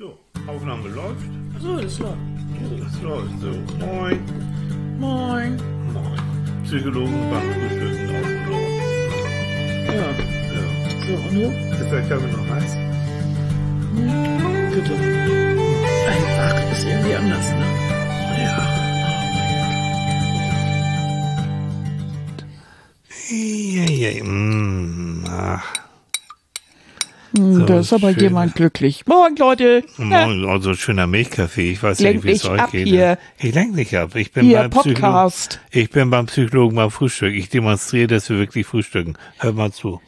So, Aufnahme läuft. So, das läuft. Das läuft so. Moin. Moin. Moin. Psychologen beim Frühstücken auf dem Dorf. Ja. Ja. So, und du? Ist der Kaffee noch heiß? Bitte. Einfach ist irgendwie anders, ne? Ja. Ach. So Da ist aber schön. jemand glücklich. Moin, Leute. Morgen, also schöner Milchkaffee. Ich weiß ja nicht, wie es Lenk euch nicht ab geht. hier. Ich lenk nicht ab. Ich bin Hier, beim Psychologen. Podcast. Ich bin beim Psychologen beim Frühstück. Ich demonstriere, dass wir wirklich frühstücken. Hört mal zu.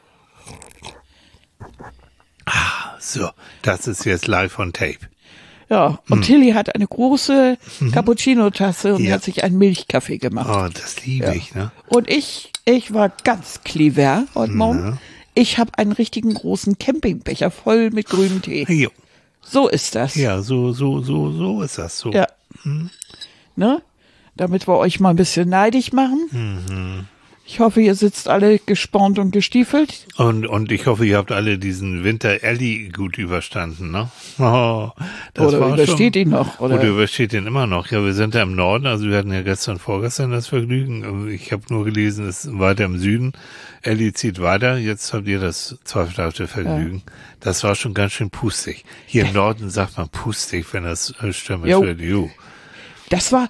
So, das ist jetzt live on tape. Ja, und Tilly hat eine große Cappuccino-Tasse und Ja. hat sich einen Milchkaffee gemacht. Oh, das liebe ich, ne? Und ich war ganz clever heute Morgen. Ich habe einen richtigen großen Campingbecher voll mit grünem Tee. Jo. So ist das. Ja, so ist das so. Ja. Ne? Damit wir euch mal ein bisschen neidisch machen. Ich hoffe, ihr sitzt alle gespornt und gestiefelt. Und ich hoffe, ihr habt alle diesen Winter Ellie gut überstanden, ne? Oh, das Oder war übersteht schon, ihn noch. Oder übersteht ihn immer noch. Ja, wir sind ja im Norden, also wir hatten ja vorgestern das Vergnügen. Ich habe nur gelesen, es ist weiter im Süden. Ellie zieht weiter, jetzt habt ihr das zweifelhafte Vergnügen. Das war schon ganz schön pustig. Hier im Norden sagt man pustig, wenn das stürmisch Jo. wird. Jo. das war,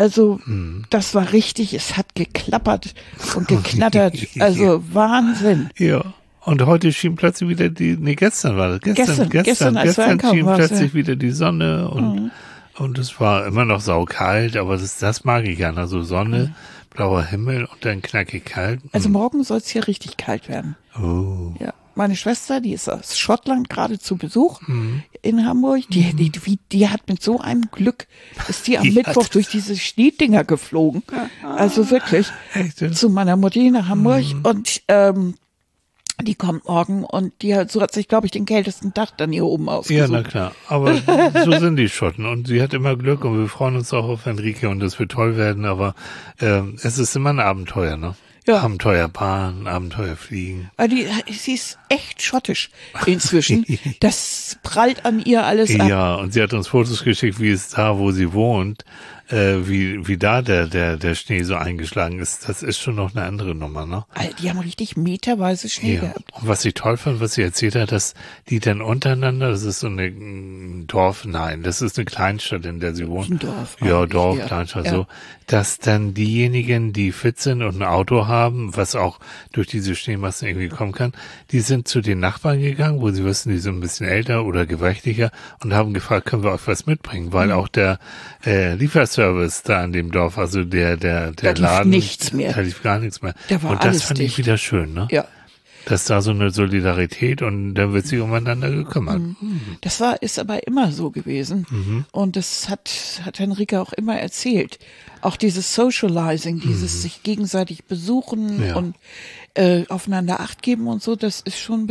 das war richtig, es hat geklappert und geknattert. Also Wahnsinn. Ja. Und heute schien plötzlich wieder gestern war das. Gestern, als wir einkaufen schien waren, plötzlich wieder die Sonne und es war immer noch saukalt, aber das mag ich ja, also Sonne, blauer Himmel und dann knackig kalt. Also morgen soll es hier richtig kalt werden. Oh. Ja. Meine Schwester, die ist aus Schottland gerade zu Besuch in Hamburg. Die hat mit so einem Glück, ist die am Mittwoch durch diese Schneedinger geflogen. Also wirklich Echt? zu meiner Mutti nach Hamburg und die kommt morgen und so hat sich, glaube ich, den kältesten Tag dann hier oben Ja, ausgesucht. na klar. Aber so sind die Schotten. Und sie hat immer Glück und wir freuen uns auch auf Enrique und das wird toll werden. Aber es ist immer ein Abenteuer, ne? Ja. Abenteuerbahn, Abenteuerfliegen. Weil sie ist echt schottisch inzwischen. Das prallt an ihr alles ab. Ja, und sie hat uns Fotos geschickt, wie es da, wo sie wohnt, wie da der Schnee so eingeschlagen ist. Das ist schon noch eine andere Nummer, ne? Alter, die haben richtig meterweise Schnee Ja. gehabt. Und was ich toll fand, was sie erzählt hat, dass die dann untereinander, das ist so eine das ist eine Kleinstadt, in der sie wohnt. Ein Dorf. Ja, eigentlich, Dorf, ja. Kleinstadt, Ja. so. Dass dann diejenigen, die fit sind und ein Auto haben, was auch durch diese Schneemassen irgendwie kommen kann, die sind zu den Nachbarn gegangen, wo sie wissen, die sind ein bisschen älter oder gebrechlicher und haben gefragt, können wir euch was mitbringen? Weil auch der Lieferservice da in dem Dorf, also der lief Laden, nichts mehr. da lief gar nichts mehr. Da war und das alles fand dicht. ich wieder schön, ne? Ja. Dass da so eine Solidarität und da wird sich umeinander gekümmert. Ist aber immer so gewesen. Und das hat Henrike auch immer erzählt. Auch dieses Socializing, dieses sich gegenseitig besuchen Ja. und aufeinander Acht geben und so, das ist schon ein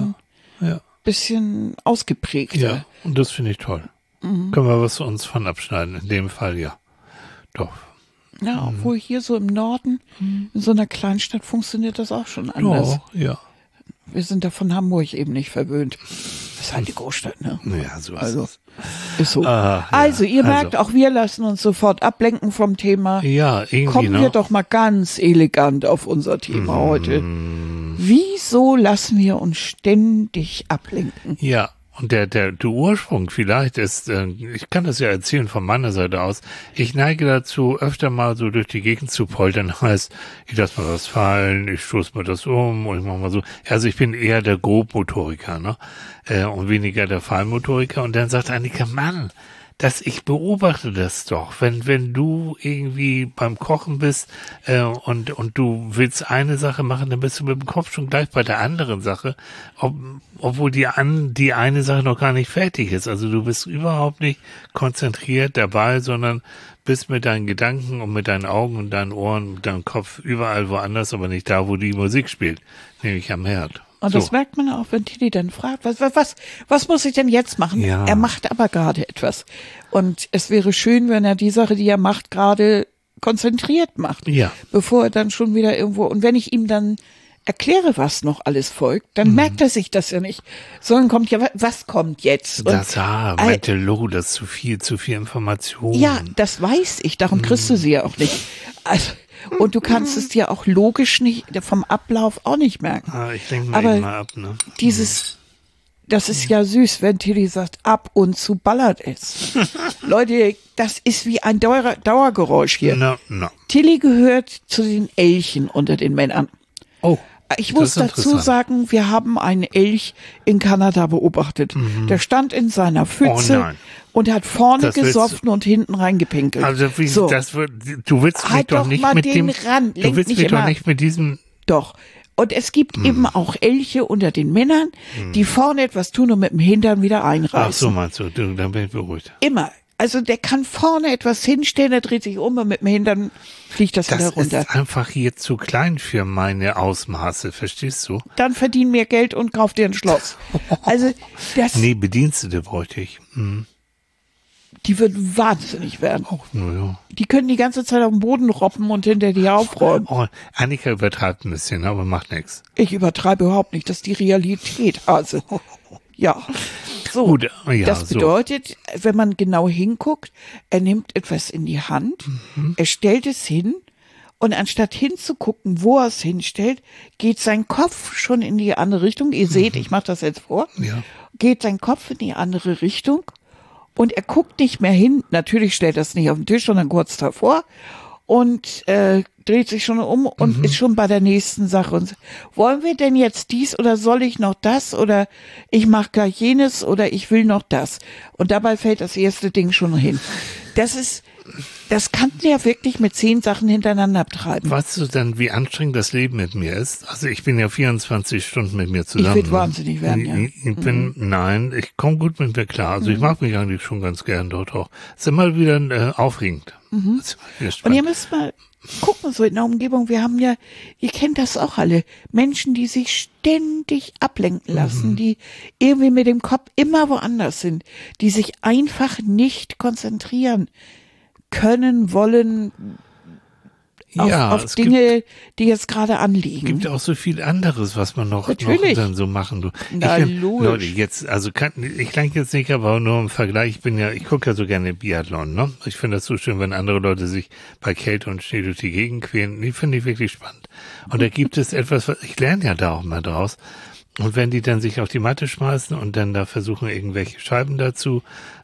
Ja. bisschen ausgeprägter. Ja, und das finde ich toll. Können wir was uns von abschneiden? In dem Fall ja. Doch. Ja, obwohl hier so im Norden, in so einer Kleinstadt funktioniert das auch schon anders. Ja. Wir sind da von Hamburg eben nicht verwöhnt. Das ist halt die Großstadt, ne? Ja, so ist Also, es. ist so. Ja. Also, ihr merkt, Also. auch wir lassen uns sofort ablenken vom Thema. Ja, irgendwie, Kommen ne? wir doch mal ganz elegant auf unser Thema heute. Wieso lassen wir uns ständig ablenken? Ja, und der Ursprung vielleicht ist, ich kann das ja erzählen von meiner Seite aus, ich neige dazu, öfter mal so durch die Gegend zu poltern, heißt, ich lasse mal was fallen, ich stoße mal das um und ich mache mal so. Also ich bin eher der Grobmotoriker, ne? Und weniger der Feinmotoriker. Und dann sagt Annika, Mann, ich beobachte das doch, wenn du irgendwie beim Kochen bist und du willst eine Sache machen, dann bist du mit dem Kopf schon gleich bei der anderen Sache, obwohl die eine Sache noch gar nicht fertig ist. Also du bist überhaupt nicht konzentriert dabei, sondern bist mit deinen Gedanken und mit deinen Augen und deinen Ohren, mit deinem Kopf überall woanders, aber nicht da, wo die Musik spielt, nämlich am Herd. Und So. das merkt man auch, wenn Tilly dann fragt, was muss ich denn jetzt machen? Ja. Er macht aber gerade etwas. Und es wäre schön, wenn er die Sache, die er macht, gerade konzentriert macht. Ja. Bevor er dann schon wieder irgendwo, und wenn ich ihm dann erkläre, was noch alles folgt, dann merkt er sich das ja nicht. Sondern kommt ja, was kommt jetzt? Und, meinte Lo, das ist zu viel Information. ja, das weiß ich, darum kriegst du sie ja auch nicht. Also, und du kannst es dir auch logisch nicht, vom Ablauf auch nicht merken. Ich lenke mal Aber eben mal ab, ne? Das ist ja süß, wenn Tilly sagt, ab und zu ballert es. Leute, das ist wie ein Dauergeräusch hier. No. Tilly gehört zu den Elchen unter den Männern. Oh. Ich muss dazu sagen, wir haben einen Elch in Kanada beobachtet. Der stand in seiner Pfütze und hat vorne gesoffen und hinten reingepinkelt. Also du willst mich doch nicht mit dem ran. Du willst mich doch nicht mit diesem. Doch. Und es gibt eben auch Elche unter den Männern, die vorne etwas tun und mit dem Hintern wieder einreißen. Ach so meinst du, dann bin ich beruhigt. Immer. Also der kann vorne etwas hinstellen, der dreht sich um und mit dem Hintern fliegt das wieder runter. Das ist einfach hier zu klein für meine Ausmaße, verstehst du? Dann verdien mehr Geld und kauf dir ein Schloss. Also das. Nee, Bedienstete bräuchte ich. Die würden wahnsinnig werden. Ja. Die können die ganze Zeit auf den Boden robben und hinter dir aufräumen. Annika übertreibt ein bisschen, aber macht nichts. Ich übertreibe überhaupt nicht, das ist die Realität, Hase. Ja. So, gut, ja, das bedeutet, wenn man genau hinguckt, er nimmt etwas in die Hand, er stellt es hin und anstatt hinzugucken, wo er es hinstellt, geht sein Kopf schon in die andere Richtung. Ihr seht, ich mache das jetzt vor. Ja. Geht sein Kopf in die andere Richtung und er guckt nicht mehr hin. Natürlich stellt er es nicht auf den Tisch, sondern kurz davor und dreht sich schon um und ist schon bei der nächsten Sache. Und wollen wir denn jetzt dies oder soll ich noch das oder ich mache gleich jenes oder ich will noch das? Und dabei fällt das erste Ding schon hin. Das kann der wirklich mit 10 Sachen hintereinander treiben. Weißt du denn, wie anstrengend das Leben mit mir ist? Also ich bin ja 24 Stunden mit mir zusammen. Ich will wahnsinnig werden, ja. Nein, ich komme gut mit mir klar. Also ich mag mich eigentlich schon ganz gern dort auch. Es ist immer wieder aufregend. Und ihr müsst mal gucken, so in der Umgebung, wir haben ja, ihr kennt das auch alle, Menschen, die sich ständig ablenken lassen, die irgendwie mit dem Kopf immer woanders sind, die sich einfach nicht konzentrieren können, wollen auf Dinge, die jetzt gerade anliegen. Es gibt auch so viel anderes, was man noch dann so machen. Leute, jetzt, also ich klang jetzt nicht, aber nur im Vergleich, ich gucke ja so gerne Biathlon, ne? Ich finde das so schön, wenn andere Leute sich bei Kälte und Schnee durch die Gegend quälen. Die finde ich wirklich spannend. Und da gibt es etwas, ich lerne ja da auch mal draus. Und wenn die dann sich auf die Matte schmeißen und dann da versuchen, irgendwelche Scheiben dazu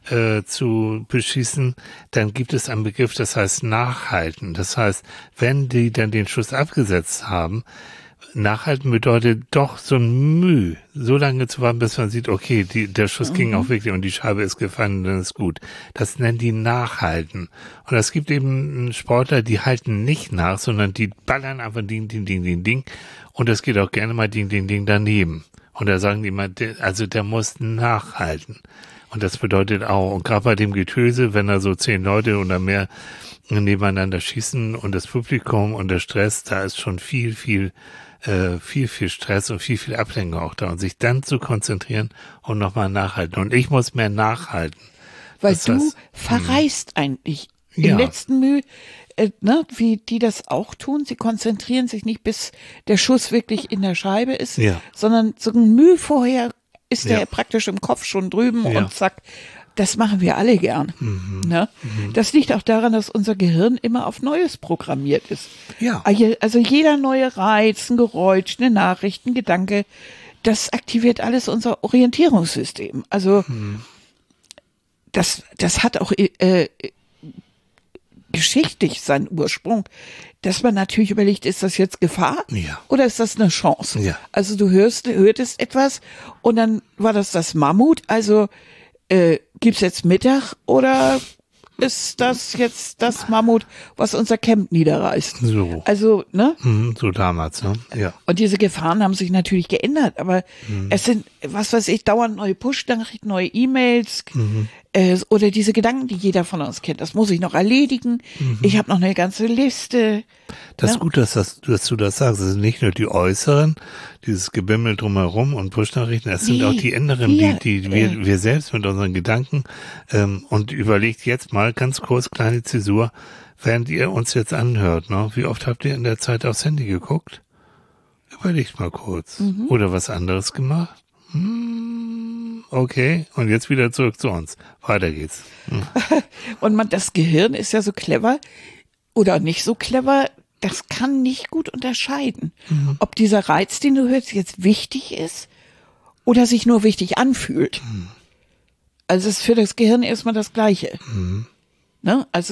zu beschießen, dann gibt es einen Begriff, das heißt Nachhalten. Das heißt, wenn die dann den Schuss abgesetzt haben, Nachhalten bedeutet doch so ein Mühe, so lange zu warten, bis man sieht, okay, der Schuss ging auch wirklich und die Scheibe ist gefallen, dann ist gut. Das nennen die Nachhalten. Und es gibt eben Sportler, die halten nicht nach, sondern die ballern einfach Ding, Ding, Ding, Ding, Ding. Und das geht auch gerne mal Ding, Ding, Ding daneben. Und da sagen die immer, der muss nachhalten. Und das bedeutet auch, und gerade bei dem Getöse, wenn da so 10 Leute oder mehr nebeneinander schießen und das Publikum und der Stress, da ist schon viel Stress und viel Ablenkung auch da. Und sich dann zu konzentrieren und nochmal nachhalten. Und ich muss mehr nachhalten. Weil du verreist eigentlich. Im letzten Mühe, wie die das auch tun, sie konzentrieren sich nicht, bis der Schuss wirklich in der Scheibe ist, sondern so ein Mühe vorher ist der praktisch im Kopf schon drüben und zack. Das machen wir alle gern. Das liegt auch daran, dass unser Gehirn immer auf Neues programmiert ist. Ja. Also jeder neue Reiz, ein Geräusch, eine Nachricht, ein Gedanke, das aktiviert alles unser Orientierungssystem. Also das hat auch geschichtlich seinen Ursprung, dass man natürlich überlegt, ist das jetzt Gefahr oder ist das eine Chance? Ja. Also du hörtest etwas und dann war das Mammut, also gibt's jetzt Mittag oder ist das jetzt das Mammut, was unser Camp niederreißt? So. Also, ne? So damals, ne? Ja. Und diese Gefahren haben sich natürlich geändert, aber es sind, was weiß ich, dauernd neue Push-Nachrichten, neue E-Mails oder diese Gedanken, die jeder von uns kennt. Das muss ich noch erledigen. Ich habe noch eine ganze Liste. Das ist gut, dass du das sagst. Es sind nicht nur die äußeren, dieses Gebimmel drumherum und Push-Nachrichten, es sind auch die inneren, die wir selbst mit unseren Gedanken und überlegt jetzt mal ganz kurz, kleine Zäsur, während ihr uns jetzt anhört, ne? Wie oft habt ihr in der Zeit aufs Handy geguckt? überlegt mal kurz. Oder was anderes gemacht. Okay, und jetzt wieder zurück zu uns. Weiter geht's. Und das Gehirn ist ja so clever oder nicht so clever, das kann nicht gut unterscheiden, ob dieser Reiz, den du hörst, jetzt wichtig ist oder sich nur wichtig anfühlt. Also es ist für das Gehirn erstmal das Gleiche. Ne? Also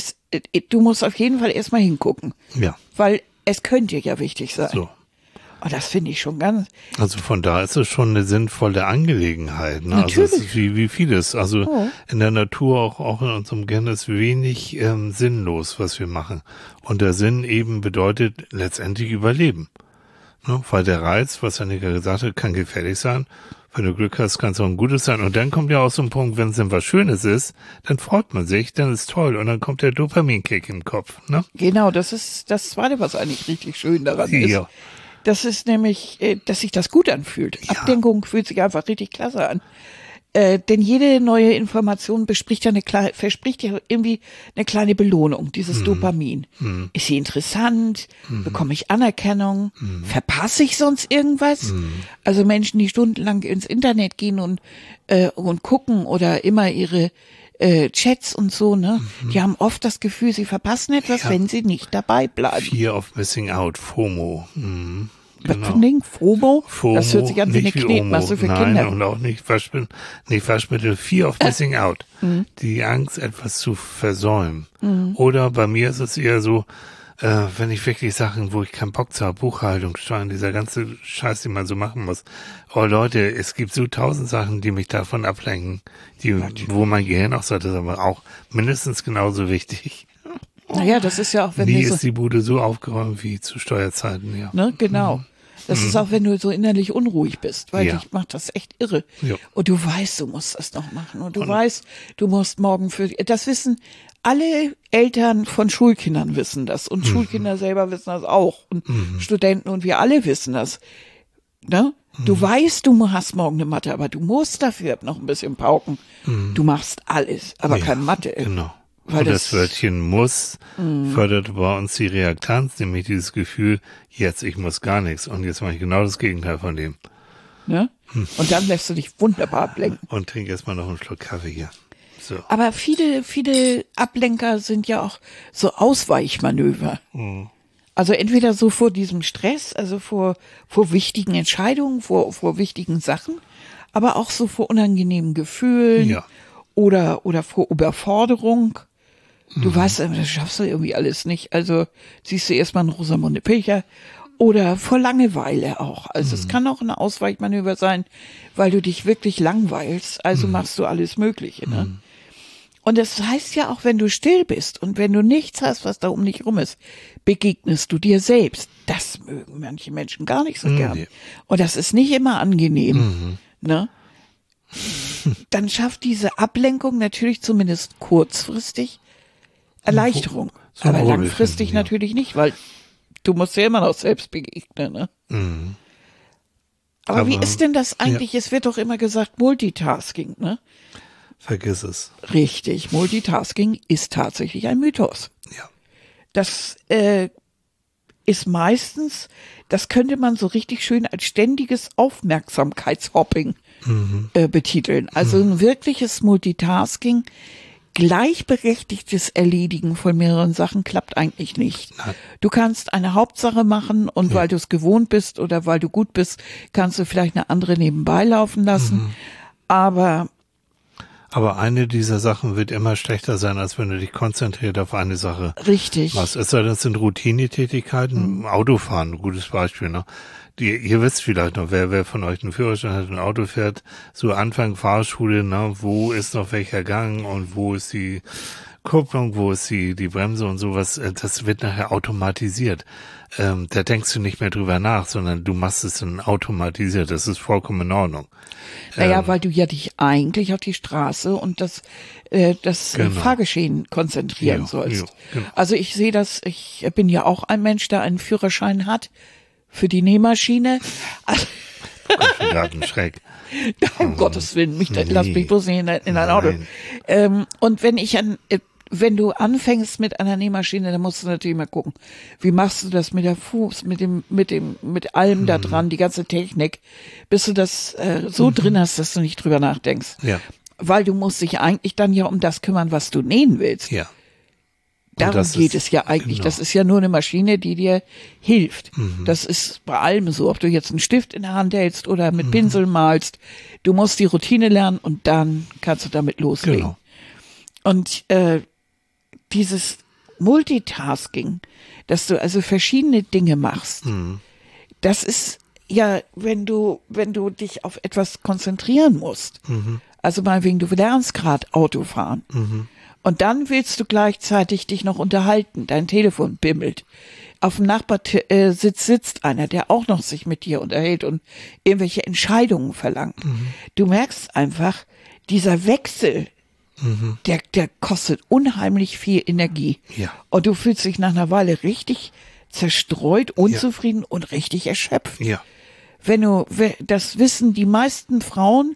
du musst auf jeden Fall erstmal hingucken. Ja. Weil es könnte ja wichtig sein. So. Und das finde ich schon ganz. Also von da ist es schon eine sinnvolle Angelegenheit. Ne? Natürlich. Also es ist wie vieles. Also in der Natur, auch in unserem Gehirn ist wenig sinnlos, was wir machen. Und der Sinn eben bedeutet letztendlich Überleben. Ne? Weil der Reiz, was Annika gesagt hat, kann gefährlich sein. Wenn du Glück hast, kann es auch ein gutes sein. Und dann kommt ja auch so ein Punkt, wenn es dann was Schönes ist, dann freut man sich, dann ist toll. Und dann kommt der Dopaminkick im Kopf. Ne? Genau, das ist das Zweite, was eigentlich richtig schön daran ist. Ja. Das ist nämlich, dass sich das gut anfühlt. Ja. Ablenkung fühlt sich einfach richtig klasse an. Denn jede neue Information verspricht ja irgendwie eine kleine Belohnung, dieses Dopamin. Ist sie interessant? Bekomme ich Anerkennung? Verpasse ich sonst irgendwas? Also Menschen, die stundenlang ins Internet gehen und gucken oder immer ihre Chats und so, ne? Die haben oft das Gefühl, sie verpassen etwas, wenn sie nicht dabei bleiben. Fear of Missing Out, FOMO. Was für ein Ding? FOMO? Das hört sich an wie eine nicht Knetmasse für Nein, Kinder. und auch nicht Waschmittel. Fear of Missing Out. Die Angst, etwas zu versäumen. Oder bei mir ist es eher so, wenn ich wirklich Sachen, wo ich keinen Bock zu habe, Buchhaltung, Steuern, dieser ganze Scheiß, den man so machen muss. Oh Leute, es gibt so 1000 Sachen, die mich davon ablenken, wo mein Gehirn auch sagt, das ist aber auch mindestens genauso wichtig. Naja, das ist ja auch, wenn Nie du so, ist die Bude so aufgeräumt wie zu Steuerzeiten, ja. ne, genau. Das ist auch, wenn du so innerlich unruhig bist, weil dich macht das echt irre. Ja. Und du weißt, du musst das noch machen. Und du weißt, du musst morgen das wissen alle Eltern von Schulkindern wissen das. Und Schulkinder selber wissen das auch. Und Studenten und wir alle wissen das. Ne? Du weißt, du hast morgen eine Mathe, aber du musst dafür noch ein bisschen pauken. Du machst alles, aber kein Mathe. Genau. Weil und das Wörtchen muss fördert bei uns die Reaktanz, nämlich dieses Gefühl, jetzt, ich muss gar nichts. Und jetzt mache ich genau das Gegenteil von dem. Ne? Und dann lässt du dich wunderbar ablenken. Und trink erstmal noch einen Schluck Kaffee hier. So. Aber viele Ablenker sind ja auch so Ausweichmanöver. Also entweder so vor diesem Stress, also vor wichtigen Entscheidungen, vor wichtigen Sachen, aber auch so vor unangenehmen Gefühlen Ja. oder vor Überforderung. Du weißt, das schaffst du irgendwie alles nicht. Also siehst du erstmal einen Rosamunde Pilcher oder vor Langeweile auch. Also es kann auch ein Ausweichmanöver sein, weil du dich wirklich langweilst. Also machst du alles Mögliche. Ne? Und das heißt ja auch, wenn du still bist und wenn du nichts hast, was da um dich rum ist, begegnest du dir selbst. Das mögen manche Menschen gar nicht so gern. Nee. Und das ist nicht immer angenehm. Ne? Dann schafft diese Ablenkung natürlich zumindest kurzfristig Erleichterung. So aber Wohlbefinden, langfristig ja. natürlich nicht, weil du musst ja immer noch selbst begegnen. Ne? Aber wie ist denn das eigentlich? Es wird doch immer gesagt Multitasking, ne? Vergiss es. Richtig, Multitasking ist tatsächlich ein Mythos. Ja. Das ist meistens, das könnte man so richtig schön als ständiges Aufmerksamkeitshopping betiteln. Also ein wirkliches Multitasking, gleichberechtigtes Erledigen von mehreren Sachen klappt eigentlich nicht. Nein. Du kannst eine Hauptsache machen und weil du es gewohnt bist oder weil du gut bist, kannst du vielleicht eine andere nebenbei laufen lassen. Aber eine dieser Sachen wird immer schlechter sein, als wenn du dich konzentriert auf eine Sache richtig. machst. Es sei denn, das sind Routinetätigkeiten. Autofahren, ein gutes Beispiel, ne? Ihr wisst vielleicht noch, wer von euch einen Führerschein hat und ein Auto fährt, so Anfang Fahrschule, ne, wo ist noch welcher Gang und wo ist die Kupplung, wo ist die Bremse und sowas, das wird nachher automatisiert. Da denkst du nicht mehr drüber nach, sondern du machst es dann automatisiert. Das ist vollkommen in Ordnung. Naja, weil du ja dich eigentlich auf die Straße und das Genau. Fahrgeschehen konzentrieren Ja, sollst. ja, genau. Also ich sehe das, ich bin ja auch ein Mensch, der einen Führerschein hat für die Nähmaschine. Schreck. Um Gottes Willen, lass mich bloß nicht in ein Auto. Nein. Und wenn ich wenn du anfängst mit einer Nähmaschine, dann musst du natürlich mal gucken, wie machst du das mit der Fuß, mit allem da dran, die ganze Technik, bis du das so drin hast, dass du nicht drüber nachdenkst. Ja. Weil du musst dich eigentlich dann ja um das kümmern, was du nähen willst. Ja. Darum geht es ja eigentlich. Genau. Das ist ja nur eine Maschine, die dir hilft. Das ist bei allem so, ob du jetzt einen Stift in der Hand hältst oder mit Pinsel malst. Du musst die Routine lernen und dann kannst du damit loslegen. Genau. Und dieses Multitasking, dass du also verschiedene Dinge machst, das ist ja, wenn du dich auf etwas konzentrieren musst. Also meinetwegen, du lernst gerade Auto fahren. Und dann willst du gleichzeitig dich noch unterhalten. Dein Telefon bimmelt. Auf dem Nachbarsitz sitzt einer, der auch noch sich mit dir unterhält und irgendwelche Entscheidungen verlangt. Du merkst einfach, dieser Wechsel, der kostet unheimlich viel Energie. Ja. Und du fühlst dich nach einer Weile richtig zerstreut, unzufrieden und richtig erschöpft. Ja. Das wissen die meisten Frauen,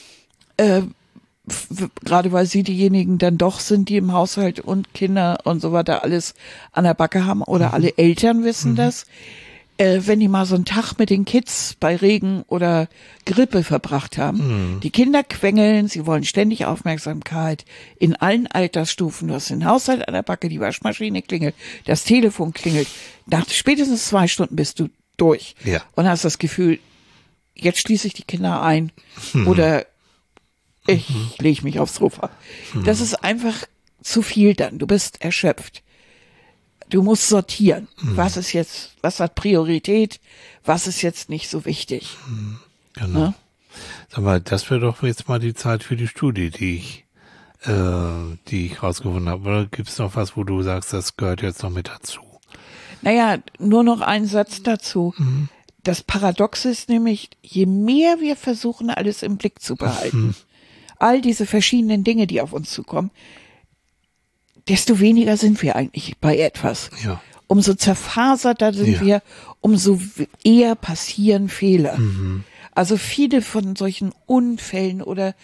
gerade weil sie diejenigen dann doch sind, die im Haushalt und Kinder und so weiter alles an der Backe haben, oder alle Eltern wissen das, wenn die mal so einen Tag mit den Kids bei Regen oder Grippe verbracht haben. Die Kinder quengeln, sie wollen ständig Aufmerksamkeit in allen Altersstufen. Du hast den Haushalt an der Backe, die Waschmaschine klingelt, das Telefon klingelt. Nach spätestens 2 Stunden bist du durch und hast das Gefühl, jetzt schließe ich die Kinder ein oder ich lege mich aufs Sofa. Das ist einfach zu viel dann. Du bist erschöpft. Du musst sortieren. Was hat Priorität? Was ist jetzt nicht so wichtig? Genau. Ne? Sag mal, das wäre doch jetzt mal die Zeit für die Studie, die ich rausgefunden habe. Oder gibt es noch was, wo du sagst, das gehört jetzt noch mit dazu? Naja, nur noch ein Satz dazu. Das Paradox ist nämlich, je mehr wir versuchen, alles im Blick zu behalten, all diese verschiedenen Dinge, die auf uns zukommen, desto weniger sind wir eigentlich bei etwas. Ja. Umso zerfaserter sind wir, umso eher passieren Fehler. Also viele von solchen Unfällen oder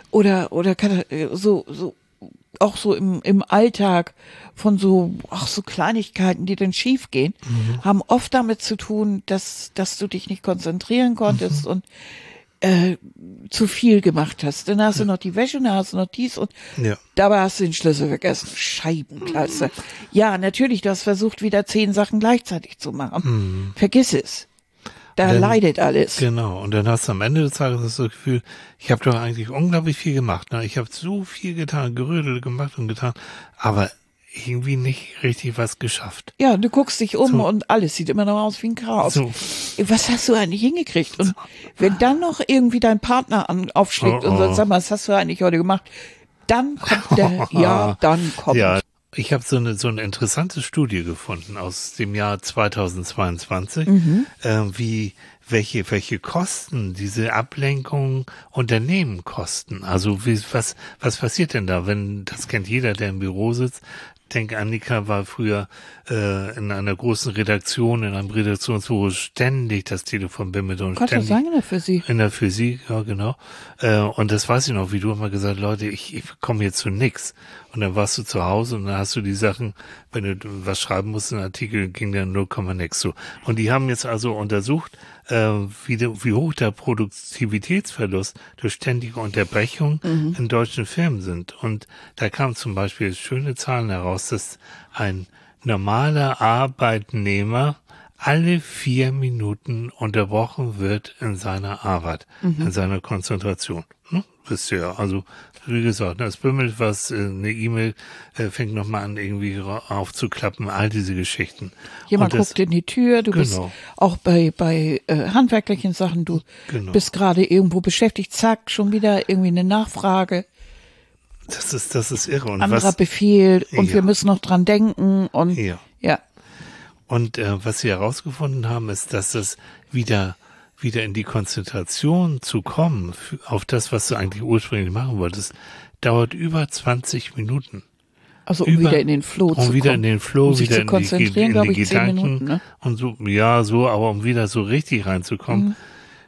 so auch so im Alltag von so Kleinigkeiten, die dann schief gehen, haben oft damit zu tun, dass du dich nicht konzentrieren konntest und zu viel gemacht hast. Dann hast du noch die Wäsche, dann hast du noch dies und dabei hast du den Schlüssel vergessen. Scheibenklasse. Ja, natürlich, du hast versucht, wieder 10 Sachen gleichzeitig zu machen. Vergiss es. Da leidet alles. Genau. Und dann hast du am Ende des Tages das Gefühl, ich habe doch eigentlich unglaublich viel gemacht. Ne? Ich habe so viel getan, gerödelt, gemacht und getan, aber irgendwie nicht richtig was geschafft. Ja, du guckst dich um und alles sieht immer noch aus wie ein Chaos. So. Was hast du eigentlich hingekriegt? Und wenn dann noch irgendwie dein Partner aufschlägt und sagt, sag mal, was hast du eigentlich heute gemacht? Dann kommt dann kommt. Ja, ich habe so eine interessante Studie gefunden aus dem Jahr 2022, welche Kosten diese Ablenkung Unternehmen kosten. Also was passiert denn da, wenn, das kennt jeder, der im Büro sitzt. Ich denke, Annika war früher in einer großen Redaktion, in einem Redaktionsbüro ständig das Telefon bimmelte und Gott sei Dank in der Physik. In der Physik, ja genau. Und das weiß ich noch, wie du immer gesagt, Leute, ich komme hier zu nix. Und dann warst du zu Hause und dann hast du die Sachen, wenn du was schreiben musst, ein Artikel ging dann 0, nix so. Und die haben jetzt also untersucht, wie hoch der Produktivitätsverlust durch ständige Unterbrechung in deutschen Firmen sind. Und da kamen zum Beispiel schöne Zahlen heraus, dass ein normaler Arbeitnehmer alle 4 Minuten unterbrochen wird in seiner Arbeit, in seiner Konzentration. Ne? Wisst ihr ja, also wie gesagt, es bimmelt was, eine E-Mail fängt nochmal an, irgendwie aufzuklappen, all diese Geschichten. Jemand guckt in die Tür, du bist auch bei handwerklichen Sachen, du bist gerade irgendwo beschäftigt, zack, schon wieder irgendwie eine Nachfrage. Das ist irre. Und anderer Befehl und wir müssen noch dran denken und ja. Und was sie herausgefunden haben, ist, dass das wieder in die Konzentration zu kommen, auf das, was du eigentlich ursprünglich machen wolltest, dauert über 20 Minuten. Also wieder in den Flow zu kommen. Wieder in den Flow, wieder in die glaube ich, Gedanken. 10 Minuten, ne? Und so, aber um wieder so richtig reinzukommen,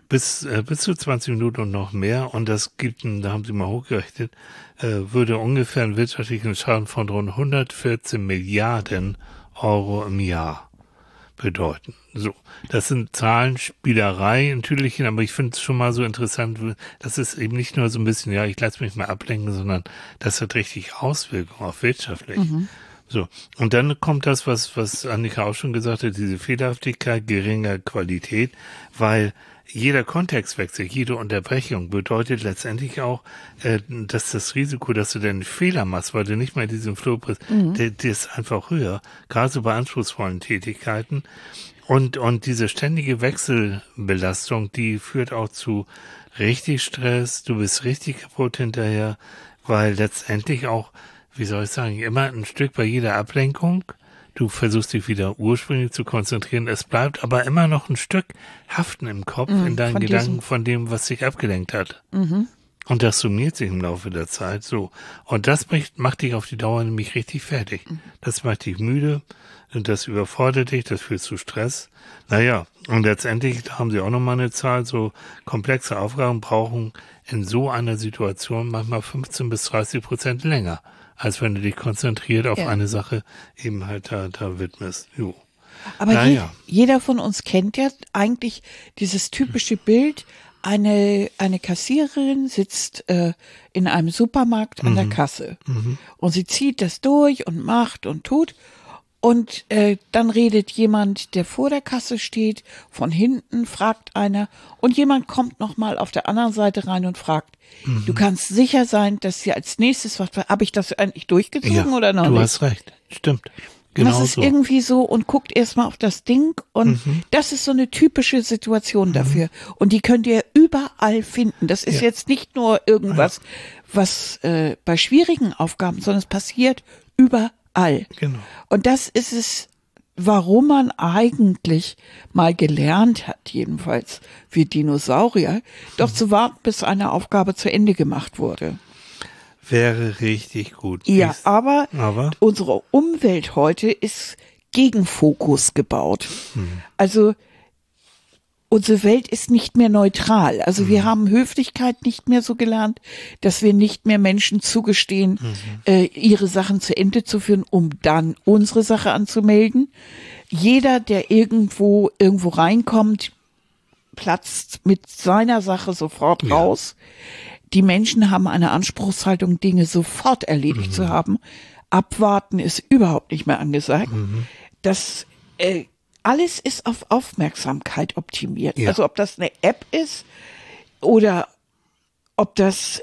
bis zu 20 Minuten und noch mehr. Und das gibt, da haben sie mal hochgerechnet, würde ungefähr einen wirtschaftlichen Schaden von rund 114 Milliarden Euro im Jahr bedeuten. So, das sind Zahlenspielerei natürlich, aber ich finde es schon mal so interessant, das ist eben nicht nur so ein bisschen, ja, ich lasse mich mal ablenken, sondern das hat richtig Auswirkungen auf wirtschaftlich. So, und dann kommt das, was Annika auch schon gesagt hat, diese Fehlerhaftigkeit, geringer Qualität, weil jeder Kontextwechsel, jede Unterbrechung bedeutet letztendlich auch, dass das Risiko, dass du den Fehler machst, weil du nicht mehr in diesem Flow bist, der ist einfach höher, gerade so bei anspruchsvollen Tätigkeiten. Und diese ständige Wechselbelastung, die führt auch zu richtig Stress, du bist richtig kaputt hinterher, weil letztendlich auch, wie soll ich sagen, immer ein Stück bei jeder Ablenkung, du versuchst dich wieder ursprünglich zu konzentrieren, es bleibt aber immer noch ein Stück haften im Kopf, in deinen Gedanken von dem, was dich abgelenkt hat. Und das summiert sich im Laufe der Zeit so. Und das macht dich auf die Dauer nämlich richtig fertig. Das macht dich müde und das überfordert dich, das führt zu Stress. Naja, und letztendlich haben sie auch nochmal eine Zahl, so komplexe Aufgaben brauchen in so einer Situation manchmal 15-30% länger, als wenn du dich konzentriert auf eine Sache eben halt da widmest. Jo. Aber jeder von uns kennt ja eigentlich dieses typische Bild, eine Kassiererin sitzt in einem Supermarkt an der Kasse und sie zieht das durch und macht und tut und dann redet jemand, der vor der Kasse steht, von hinten fragt einer und jemand kommt nochmal auf der anderen Seite rein und fragt, du kannst sicher sein, dass sie als nächstes was, habe ich das eigentlich durchgezogen oder noch nicht? Du hast recht, stimmt. Genau das ist so. irgendwie so und guckt erstmal auf das Ding und das ist so eine typische Situation dafür. Und die könnt ihr überall finden. Das ist jetzt nicht nur irgendwas, was bei schwierigen Aufgaben, sondern es passiert überall. Genau. Und das ist es, warum man eigentlich mal gelernt hat, jedenfalls wie Dinosaurier, doch zu warten, bis eine Aufgabe zu Ende gemacht wurde. Wäre richtig gut. Ja, aber unsere Umwelt heute ist gegen Fokus gebaut. Also unsere Welt ist nicht mehr neutral. Also wir haben Höflichkeit nicht mehr so gelernt, dass wir nicht mehr Menschen zugestehen, ihre Sachen zu Ende zu führen, um dann unsere Sache anzumelden. Jeder, der irgendwo reinkommt, platzt mit seiner Sache sofort raus. Die Menschen haben eine Anspruchshaltung, Dinge sofort erledigt zu haben. Abwarten ist überhaupt nicht mehr angesagt. Das alles ist auf Aufmerksamkeit optimiert. Also ob das eine App ist oder ob das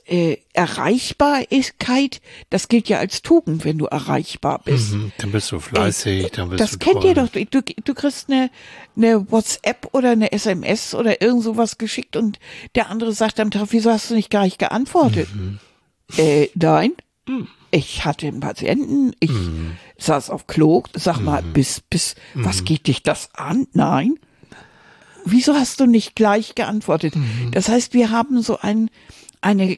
Erreichbarkeit, das gilt ja als Tugend, wenn du erreichbar bist. Dann bist du fleißig, dann bist das du kennt toll. ihr doch. Du kriegst eine WhatsApp oder eine SMS oder irgend sowas geschickt und der andere sagt am Tag, wieso hast du nicht gleich geantwortet? Nein. Ich hatte einen Patienten, ich saß auf Klo, sag mal, was geht dich das an? Nein. Wieso hast du nicht gleich geantwortet? Das heißt, wir haben so eine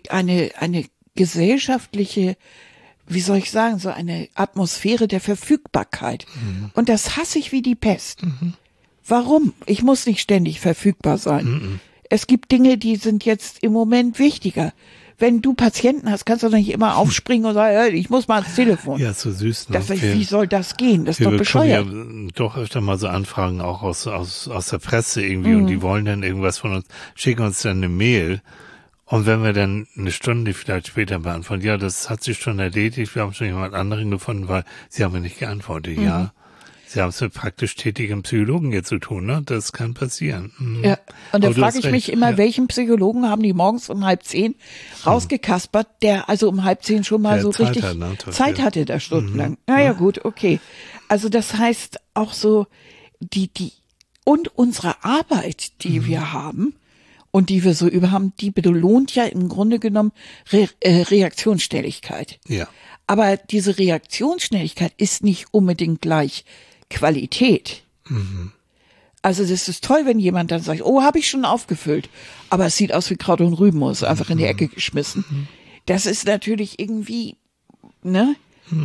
gesellschaftliche, wie soll ich sagen, so eine Atmosphäre der Verfügbarkeit. Und das hasse ich wie die Pest. Warum? Ich muss nicht ständig verfügbar sein. Es gibt Dinge, die sind jetzt im Moment wichtiger. Wenn du Patienten hast, kannst du doch nicht immer aufspringen und sagen, hey, ich muss mal ans Telefon. Ja, so süß. Ne? Wie soll das gehen? Das ist doch bescheuert. Wir bekommen ja doch öfter mal so Anfragen auch aus der Presse irgendwie und die wollen dann irgendwas von uns, schicken uns dann eine Mail. Und wenn wir dann eine Stunde vielleicht später beantworten, ja, das hat sich schon erledigt, wir haben schon jemand anderen gefunden, weil sie haben mir nicht geantwortet, ja. Sie haben es mit praktisch tätigen Psychologen jetzt zu tun, ne? Das kann passieren. Ja, und da frage ich mich immer, welchen Psychologen haben die morgens um 9:30 rausgekaspert, der also um 9:30 schon mal so Zeit richtig Zeit hatte da stundenlang. Naja, gut, okay. Also das heißt auch so, und unsere Arbeit, die wir haben und die wir so haben, die belohnt ja im Grunde genommen Reaktionsschnelligkeit. Ja. Aber diese Reaktionsschnelligkeit ist nicht unbedingt gleich Qualität. Also das ist toll, wenn jemand dann sagt, oh, habe ich schon aufgefüllt, aber es sieht aus wie Kraut und Rüben, ist einfach in die Ecke geschmissen. Das ist natürlich irgendwie, ne?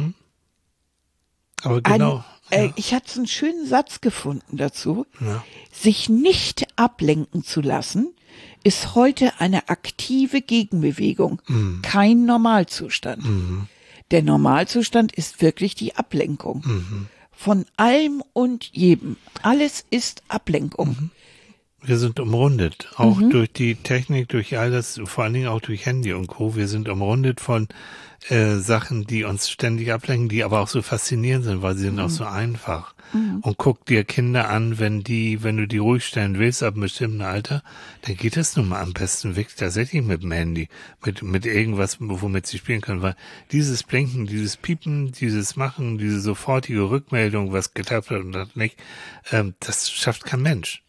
Aber genau. Ich hatte einen schönen Satz gefunden dazu, Ja. sich nicht ablenken zu lassen, ist heute eine aktive Gegenbewegung, kein Normalzustand. Der Normalzustand ist wirklich die Ablenkung. Von allem und jedem. Alles ist Ablenkung. Wir sind umrundet, auch durch die Technik, durch all das, vor allen Dingen auch durch Handy und Co. Wir sind umrundet von Sachen, die uns ständig ablenken, die aber auch so faszinierend sind, weil sie sind auch so einfach. Und guck dir Kinder an, wenn du die ruhig stellen willst, ab einem bestimmten Alter, dann geht es nun mal am besten weg, tatsächlich mit dem Handy, mit irgendwas, womit sie spielen können, weil dieses Blinken, dieses Piepen, dieses Machen, diese sofortige Rückmeldung, was geklappt hat und das nicht, das schafft kein Mensch.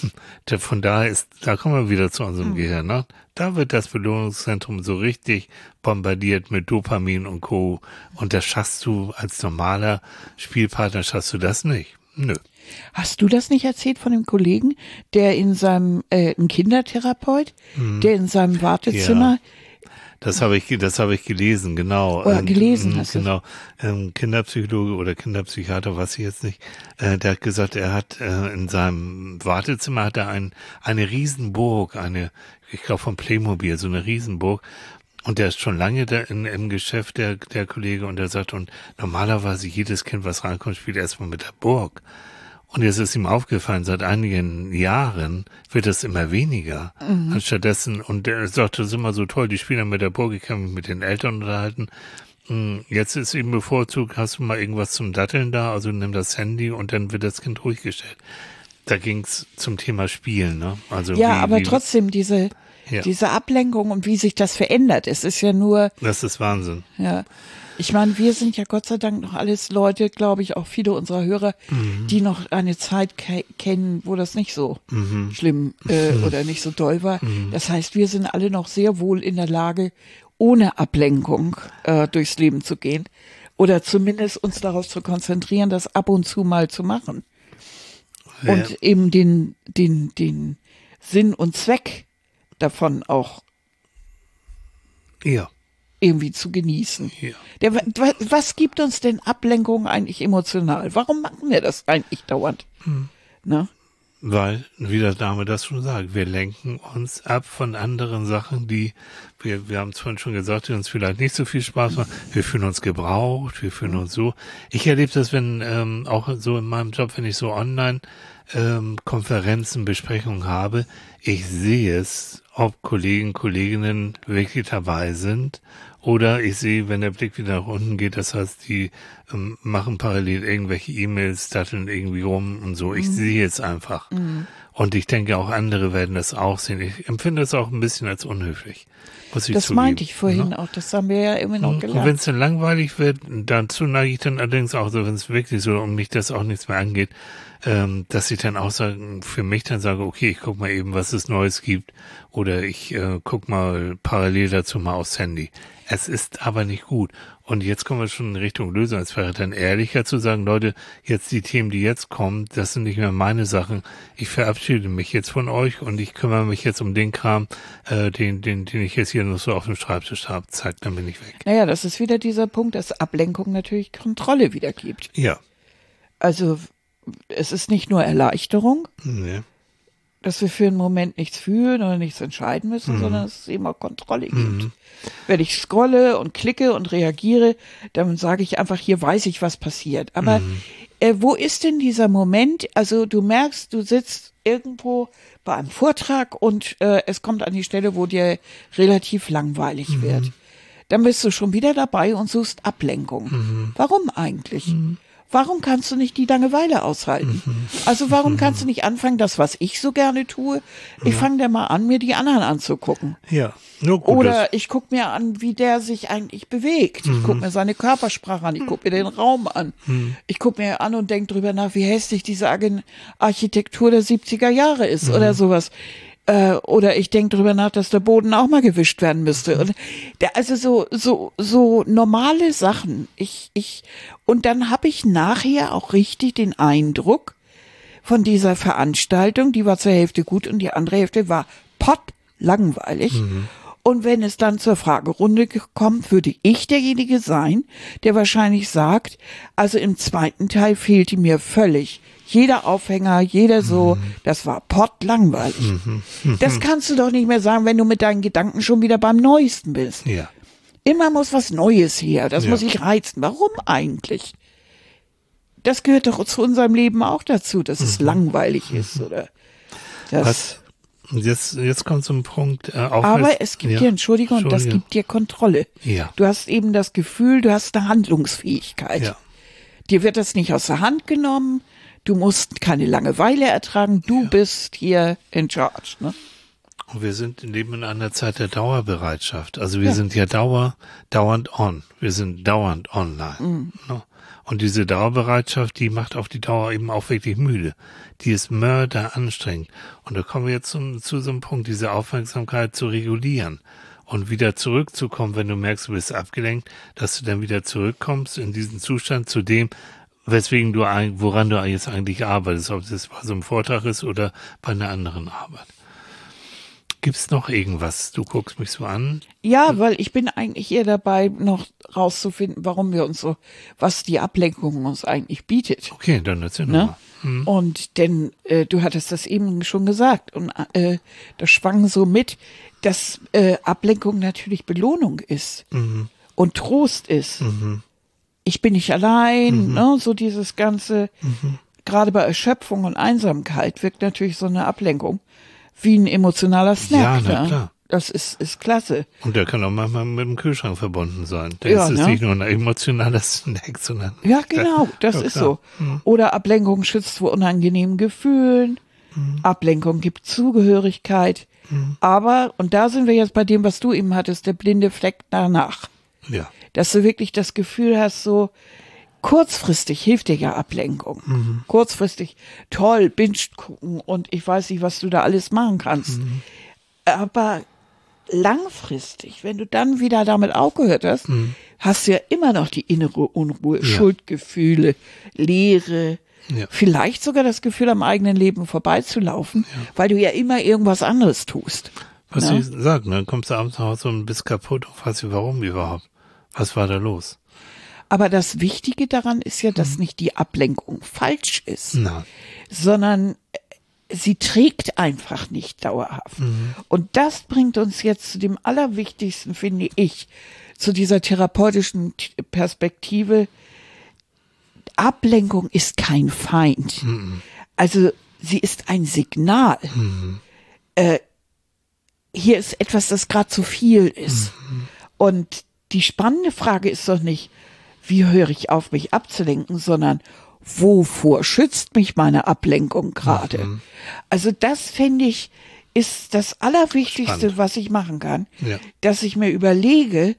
Von daher da kommen wir wieder zu unserem Gehirn, ne? Da wird das Belohnungszentrum so richtig bombardiert mit Dopamin und Co. Und das schaffst du als normaler Spielpartner, schaffst du das nicht. Nö. Hast du das nicht erzählt von dem Kollegen, der in seinem, ein Kindertherapeut, der in seinem Wartezimmer, Das habe ich gelesen, genau. Oder gelesen hast du? Genau. Kinderpsychologe oder Kinderpsychiater, weiß ich jetzt nicht. Der hat gesagt, er hat in seinem Wartezimmer hat er eine Riesenburg, ich glaube von Playmobil, so eine Riesenburg. Und der ist schon lange da im Geschäft, der Kollege, und der sagt, und normalerweise jedes Kind, was reinkommt, spielt erstmal mit der Burg. Und jetzt ist ihm aufgefallen, seit einigen Jahren wird es immer weniger. Anstattdessen, und er sagte, das ist immer so toll, die spielen dann mit der Burg, ich kann mich mit den Eltern unterhalten. Jetzt ist ihm bevorzugt, hast du mal irgendwas zum Datteln da, also nimm das Handy und dann wird das Kind ruhig gestellt. Da ging's zum Thema Spielen, ne? Also aber trotzdem diese Ablenkung und wie sich das verändert, es ist ja nur. Das ist Wahnsinn. Ja. Ich meine, wir sind ja Gott sei Dank noch alles Leute, glaube ich, auch viele unserer Hörer, die noch eine Zeit kennen, wo das nicht so schlimm oder nicht so doll war. Das heißt, wir sind alle noch sehr wohl in der Lage, ohne Ablenkung durchs Leben zu gehen oder zumindest uns darauf zu konzentrieren, das ab und zu mal zu machen. Ja. Und eben den Sinn und Zweck davon auch irgendwie zu genießen. Ja. Was gibt uns denn Ablenkung eigentlich emotional? Warum machen wir das eigentlich dauernd? Na? Weil, wie der Name das schon sagt, wir lenken uns ab von anderen Sachen, die, wir haben es vorhin schon gesagt, die uns vielleicht nicht so viel Spaß machen. Wir fühlen uns gebraucht, wir fühlen uns so. Ich erlebe das, wenn, auch so in meinem Job, wenn ich so online Konferenzen, Besprechungen habe, ich sehe es, ob Kolleginnen wirklich dabei sind, oder ich sehe, wenn der Blick wieder nach unten geht, das heißt, die machen parallel irgendwelche E-Mails, datteln irgendwie rum und so. Ich sehe es einfach. Und ich denke, auch andere werden das auch sehen. Ich empfinde es auch ein bisschen als unhöflich. Muss ich das zugeben, meinte ich vorhin auch, das haben wir ja immer noch gelernt. Und wenn es dann langweilig wird, dazu neige ich dann allerdings auch so, wenn es wirklich so um mich das auch nichts mehr angeht, dass ich dann auch für mich dann sage, okay, ich guck mal eben, was es Neues gibt, oder ich guck mal parallel dazu mal aufs Handy. Es ist aber nicht gut. Und jetzt kommen wir schon in Richtung Lösung. Es wäre dann ehrlicher zu sagen, Leute, jetzt die Themen, die jetzt kommen, das sind nicht mehr meine Sachen. Ich verabschiede mich jetzt von euch und ich kümmere mich jetzt um den Kram, den ich jetzt hier noch so auf dem Schreibtisch habe. Zack, dann bin ich weg. Naja, das ist wieder dieser Punkt, dass Ablenkung natürlich Kontrolle wiedergibt. Ja. Also es ist nicht nur Erleichterung, dass wir für einen Moment nichts fühlen oder nichts entscheiden müssen, sondern dass es eben auch Kontrolle gibt. Wenn ich scrolle und klicke und reagiere, dann sage ich einfach, hier weiß ich, was passiert. Aber wo ist denn dieser Moment? Also du merkst, du sitzt irgendwo bei einem Vortrag und es kommt an die Stelle, wo dir relativ langweilig wird. Dann bist du schon wieder dabei und suchst Ablenkung. Warum eigentlich? Warum kannst du nicht die Langeweile aushalten? Also warum kannst du nicht anfangen, das, was ich so gerne tue, ich fange da mal an, mir die anderen anzugucken. Ja, nur gut. Oder ich gucke mir an, wie der sich eigentlich bewegt. Ich gucke mir seine Körpersprache an, ich gucke mir den Raum an. Ich gucke mir an und denke drüber nach, wie hässlich diese Architektur der 70er Jahre ist oder sowas. Oder ich denke drüber nach, dass der Boden auch mal gewischt werden müsste. Und also so normale Sachen. Und dann habe ich nachher auch richtig den Eindruck von dieser Veranstaltung, die war zur Hälfte gut und die andere Hälfte war langweilig. Und wenn es dann zur Fragerunde kommt, würde ich derjenige sein, der wahrscheinlich sagt, also im zweiten Teil fehlte mir völlig Jeder Aufhänger, jeder so, das war pottlangweilig. Das kannst du doch nicht mehr sagen, wenn du mit deinen Gedanken schon wieder beim Neuesten bist. Ja. Immer muss was Neues her, das muss ich reizen. Warum eigentlich? Das gehört doch zu unserem Leben auch dazu, dass es langweilig ist, oder? Das, Jetzt kommt so ein Punkt. aber es gibt dir, Entschuldigung, das gibt dir Kontrolle. Ja. Du hast eben das Gefühl, du hast eine Handlungsfähigkeit. Ja. Dir wird das nicht aus der Hand genommen. Du musst keine Langeweile ertragen. Du bist hier in charge. Ne? Und wir leben in einer Zeit der Dauerbereitschaft. Also wir sind ja dauernd on. Wir sind dauernd online. Ne? Und diese Dauerbereitschaft, die macht auf die Dauer eben auch wirklich müde. Die ist mörderanstrengend. Und da kommen wir jetzt zu so einem Punkt, diese Aufmerksamkeit zu regulieren und wieder zurückzukommen, wenn du merkst, du bist abgelenkt, dass du dann wieder zurückkommst in diesen Zustand zu dem, woran du jetzt eigentlich arbeitest, ob das bei so einem Vortrag ist oder bei einer anderen Arbeit. Gibt's noch irgendwas? Du guckst mich so an. Ja, weil ich bin eigentlich eher dabei, noch rauszufinden, was die Ablenkung uns eigentlich bietet. Okay, dann erzähl mal. Und denn du hattest das eben schon gesagt und das schwang so mit, dass Ablenkung natürlich Belohnung ist und Trost ist. Ich bin nicht allein, ne, so dieses ganze, gerade bei Erschöpfung und Einsamkeit wirkt natürlich so eine Ablenkung wie ein emotionaler Snack. Ja, na klar. Das ist klasse. Und der kann auch manchmal mit dem Kühlschrank verbunden sein. Da ist es nicht nur ein emotionaler Snack, sondern... Ja, genau, das ist so. Oder Ablenkung schützt vor unangenehmen Gefühlen. Ablenkung gibt Zugehörigkeit. Aber, und da sind wir jetzt bei dem, was du eben hattest, der blinde Fleck danach. Ja. Dass du wirklich das Gefühl hast, so kurzfristig hilft dir ja Ablenkung. Kurzfristig, toll, Binge gucken und ich weiß nicht, was du da alles machen kannst. Aber langfristig, wenn du dann wieder damit aufgehört hast, hast du ja immer noch die innere Unruhe, Schuldgefühle, Leere, vielleicht sogar das Gefühl, am eigenen Leben vorbeizulaufen, weil du ja immer irgendwas anderes tust. Was ich sage, dann kommst du abends nach Hause und bist kaputt und fragst dich, warum überhaupt? Was war da los? Aber das Wichtige daran ist ja, dass nicht die Ablenkung falsch ist, Nein. sondern sie trägt einfach nicht dauerhaft. Und das bringt uns jetzt zu dem Allerwichtigsten, finde ich, zu dieser therapeutischen Perspektive. Ablenkung ist kein Feind. Also sie ist ein Signal. Hier ist etwas, das gerade zu viel ist. Und die spannende Frage ist doch nicht, wie höre ich auf, mich abzulenken, sondern wovor schützt mich meine Ablenkung gerade? Also das, finde ich, ist das Allerwichtigste, Spannend. was ich machen kann, dass ich mir überlege,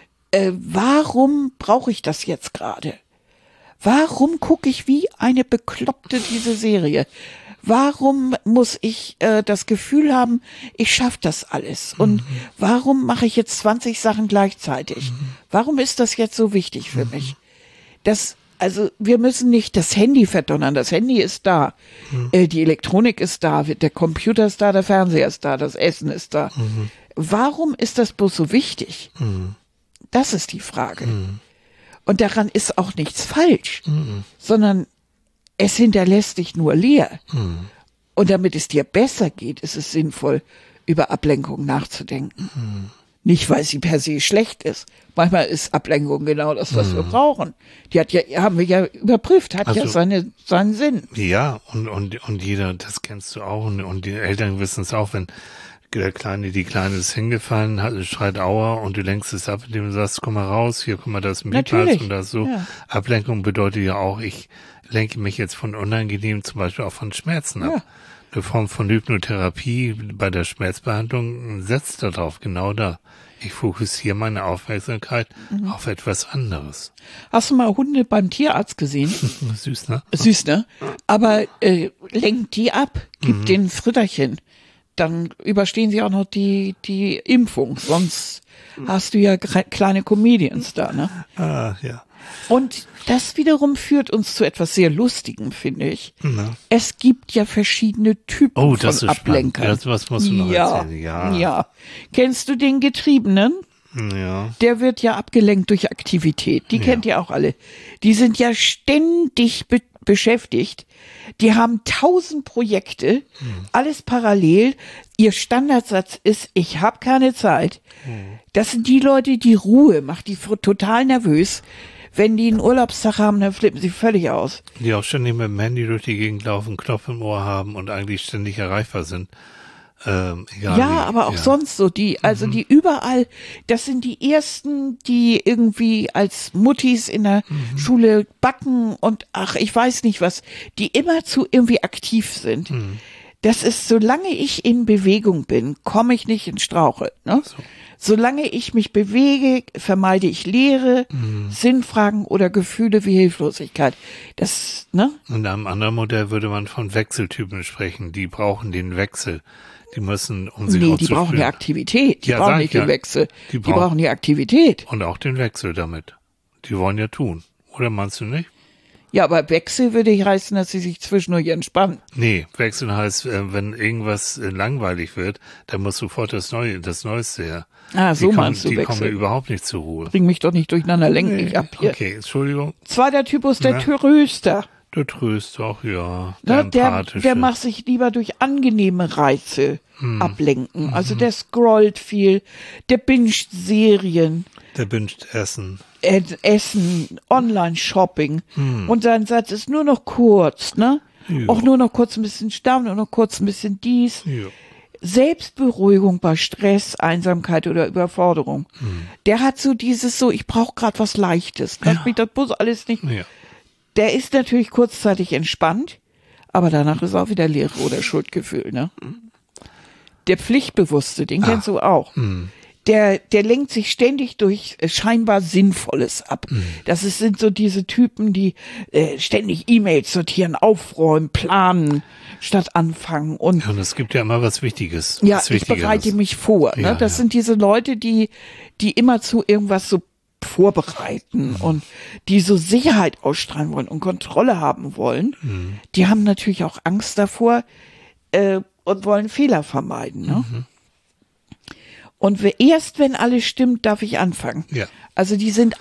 warum brauche ich das jetzt gerade? Warum gucke ich wie eine Bekloppte diese Serie? Warum muss ich das Gefühl haben, ich schaffe das alles? Und warum mache ich jetzt 20 Sachen gleichzeitig? Warum ist das jetzt so wichtig für mich? Also wir müssen nicht das Handy verdonnern. Das Handy ist da. Die Elektronik ist da. Der Computer ist da. Der Fernseher ist da. Das Essen ist da. Warum ist das bloß so wichtig? Das ist die Frage. Und daran ist auch nichts falsch, sondern es hinterlässt dich nur leer. Und damit es dir besser geht, ist es sinnvoll, über Ablenkung nachzudenken. Nicht, weil sie per se schlecht ist. Manchmal ist Ablenkung genau das, was wir brauchen. Haben wir ja überprüft, hat ja seinen Sinn. Ja, und jeder, das kennst du auch, und die Eltern wissen es auch, wenn die Kleine ist hingefallen, schreit Aua und du lenkst es ab, indem du sagst, komm mal raus, hier, guck mal, das ist Mietplatz und das so. Ja. Ablenkung bedeutet ja auch, ich lenke mich jetzt von unangenehm, zum Beispiel auch von Schmerzen ab. Eine Form von Hypnotherapie bei der Schmerzbehandlung setzt darauf, genau da. Ich fokussiere meine Aufmerksamkeit auf etwas anderes. Hast du mal Hunde beim Tierarzt gesehen? Süß, ne? Süß, ne? Aber lenk die ab, gib denen Fritterchen. Dann überstehen sie auch noch die Impfung. Sonst hast du ja kleine Comedians da, ne? Ah, ja. Und das wiederum führt uns zu etwas sehr Lustigem, finde ich. Na. Es gibt ja verschiedene Typen von Ablenkern. Das was musst du noch erzählen. Ja. Kennst du den Getriebenen? Ja. Der wird ja abgelenkt durch Aktivität. Die kennt ihr auch alle. Die sind ja ständig beschäftigt. Die haben 1000 Projekte, alles parallel. Ihr Standardsatz ist, ich habe keine Zeit. Das sind die Leute, die Ruhe macht, die total nervös. Wenn die einen Urlaubstag haben, dann flippen sie völlig aus. Die auch ständig mit dem Handy durch die Gegend laufen, Knopf im Ohr haben und eigentlich ständig erreichbar sind. Egal ja, wie, aber auch sonst so, die überall, das sind die ersten, die irgendwie als Muttis in der Schule backen und ich weiß nicht was, die immerzu irgendwie aktiv sind. Das ist, solange ich in Bewegung bin, komme ich nicht in Strauche, ne? So. Solange ich mich bewege, vermeide ich Leere, Sinnfragen oder Gefühle wie Hilflosigkeit. Das, ne? Und am anderen Modell würde man von Wechseltypen sprechen. Die brauchen den Wechsel. Die müssen, um sich Nee, die brauchen die Aktivität. Die brauchen nicht den Wechsel. Die brauchen die Aktivität. Und auch den Wechsel damit. Die wollen ja tun. Oder meinst du nicht? Ja, aber Wechsel würde ich heißen, dass sie sich zwischendurch entspannen. Nee, Wechseln heißt, wenn irgendwas langweilig wird, dann muss sofort das Neueste her. Ah, so meinst du Die Wechsel. kommen ja überhaupt nicht zur Ruhe. Bring mich doch nicht durcheinander, lenk mich ab hier. Okay, Entschuldigung. Zweiter Typus, der Tröster. Der Tröster, auch ja. Der macht sich lieber durch angenehme Reize ablenken. Also der scrollt viel, der binget Serien. Der binget Essen. Essen, Online-Shopping. Und sein Satz ist nur noch kurz, ne? Ja. Auch nur noch kurz ein bisschen Stamm, nur noch kurz ein bisschen dies. Ja. Selbstberuhigung bei Stress, Einsamkeit oder Überforderung. Der hat so dieses ich brauche gerade was Leichtes. Lass mich das bloß alles nicht. Ja. Der ist natürlich kurzzeitig entspannt, aber danach ist auch wieder Leere oder Schuldgefühl, ne? Der Pflichtbewusste, den kennst du auch. Der lenkt sich ständig durch scheinbar Sinnvolles ab. Sind so diese Typen, die ständig E-Mails sortieren, aufräumen, planen, statt anfangen. Und es gibt ja immer was Wichtiges. ja, was ich bereite mich vor. Ne? Ja, Das sind diese Leute, die immer zu irgendwas so vorbereiten und die so Sicherheit ausstrahlen wollen und Kontrolle haben wollen. Die haben natürlich auch Angst davor und wollen Fehler vermeiden. Ne? Und erst wenn alles stimmt, darf ich anfangen. Ja. Also die sind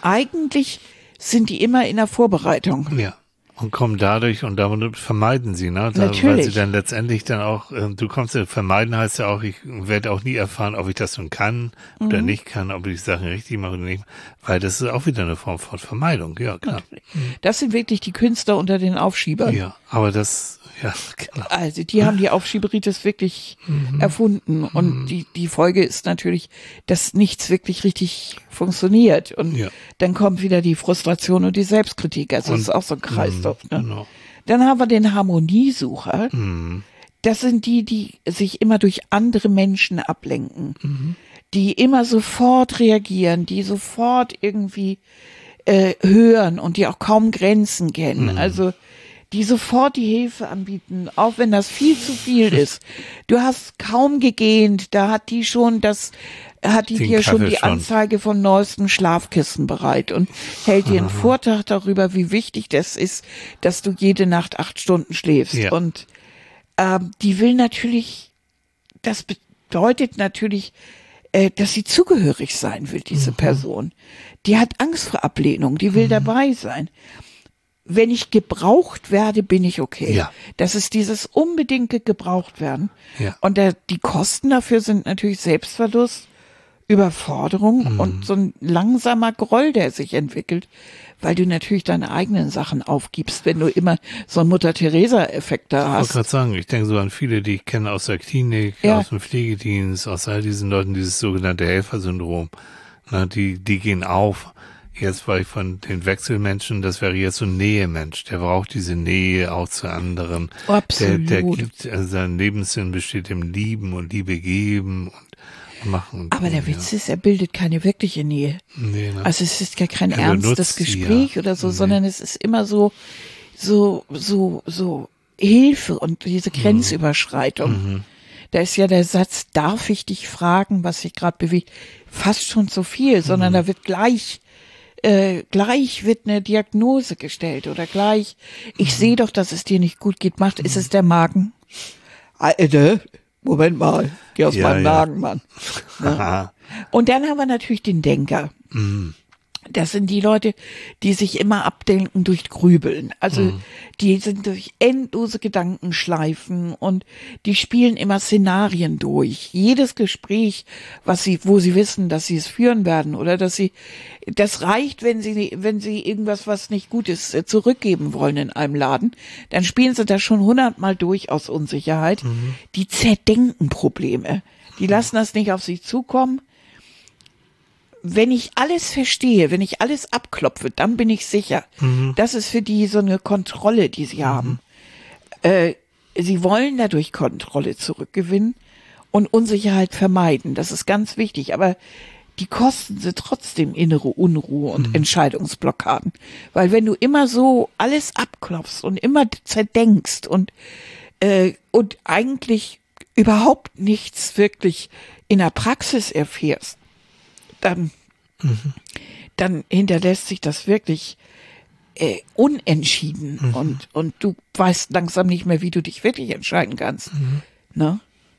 immer in der Vorbereitung. Ja. Und kommen dadurch, und damit vermeiden sie, ne? Natürlich. Weil sie dann letztendlich dann auch, vermeiden heißt ja auch, ich werde auch nie erfahren, ob ich das nun kann oder nicht kann, ob ich die Sachen richtig mache oder nicht, weil das ist auch wieder eine Form von Vermeidung, ja, klar. Das sind wirklich die Künstler unter den Aufschiebern. Ja, aber das, ja, genau. Also die haben die Aufschieberitis wirklich erfunden und die Folge ist natürlich, dass nichts wirklich richtig funktioniert und dann kommt wieder die Frustration und die Selbstkritik, also es ist auch so ein Kreislauf. Ne? Genau. Dann haben wir den Harmoniesucher, das sind die sich immer durch andere Menschen ablenken, die immer sofort reagieren, die sofort irgendwie hören und die auch kaum Grenzen kennen, also die sofort die Hilfe anbieten, auch wenn das viel zu viel ist. Du hast kaum gegähnt, da hat die dir schon die Anzeige von neuesten Schlafkissen bereit und hält dir einen Vortrag darüber, wie wichtig das ist, dass du jede Nacht 8 Stunden schläfst. Ja. Und die will natürlich, das bedeutet natürlich, dass sie zugehörig sein will, diese Person. Die hat Angst vor Ablehnung, die will dabei sein. Wenn ich gebraucht werde, bin ich okay. Ja. Das ist dieses unbedingte Gebrauchtwerden. Ja. Und die Kosten dafür sind natürlich Selbstverlust, Überforderung und so ein langsamer Groll, der sich entwickelt, weil du natürlich deine eigenen Sachen aufgibst, wenn du immer so einen Mutter-Theresa-Effekt da Ich wollte hast. gerade sagen, ich denke so an viele, die ich kenne aus der Klinik, aus dem Pflegedienst, aus all diesen Leuten, dieses sogenannte Helfersyndrom. Na, die gehen auf. Jetzt war ich von den Wechselmenschen, das wäre jetzt so ein Nähemensch. Der braucht diese Nähe auch zu anderen. Absolut. Der gibt, sein Lebenssinn besteht im Lieben und Liebe geben und machen. Aber der Witz ist, er bildet keine wirkliche Nähe. Nee, ne? Also es ist gar kein Er ernstes benutzt sie, Gespräch oder so, sondern es ist immer so Hilfe und diese Grenzüberschreitung. Da ist ja der Satz, darf ich dich fragen, was sich gerade bewegt, fast schon zu viel, sondern da wird gleich wird eine Diagnose gestellt oder gleich, ich sehe doch, dass es dir nicht gut geht, ist es der Magen? Alter, Moment mal, geh aus meinem Magen, Mann. Ja. Und dann haben wir natürlich den Denker. Das sind die Leute, die sich immer abdenken durch Grübeln. Also die sind durch endlose Gedankenschleifen und die spielen immer Szenarien durch. Jedes Gespräch, wo sie wissen, dass sie es führen werden oder das reicht, wenn sie irgendwas, was nicht gut ist, zurückgeben wollen in einem Laden, dann spielen sie das schon 100-mal durch aus Unsicherheit. Die zerdenken Probleme. Die lassen das nicht auf sich zukommen. Wenn ich alles verstehe, wenn ich alles abklopfe, dann bin ich sicher. Das ist für die so eine Kontrolle, die sie haben. Sie wollen dadurch Kontrolle zurückgewinnen und Unsicherheit vermeiden. Das ist ganz wichtig. Aber die kosten sie trotzdem innere Unruhe und Entscheidungsblockaden. Weil wenn du immer so alles abklopfst und immer zerdenkst und eigentlich überhaupt nichts wirklich in der Praxis erfährst, dann hinterlässt sich das wirklich unentschieden und du weißt langsam nicht mehr, wie du dich wirklich entscheiden kannst. Ne?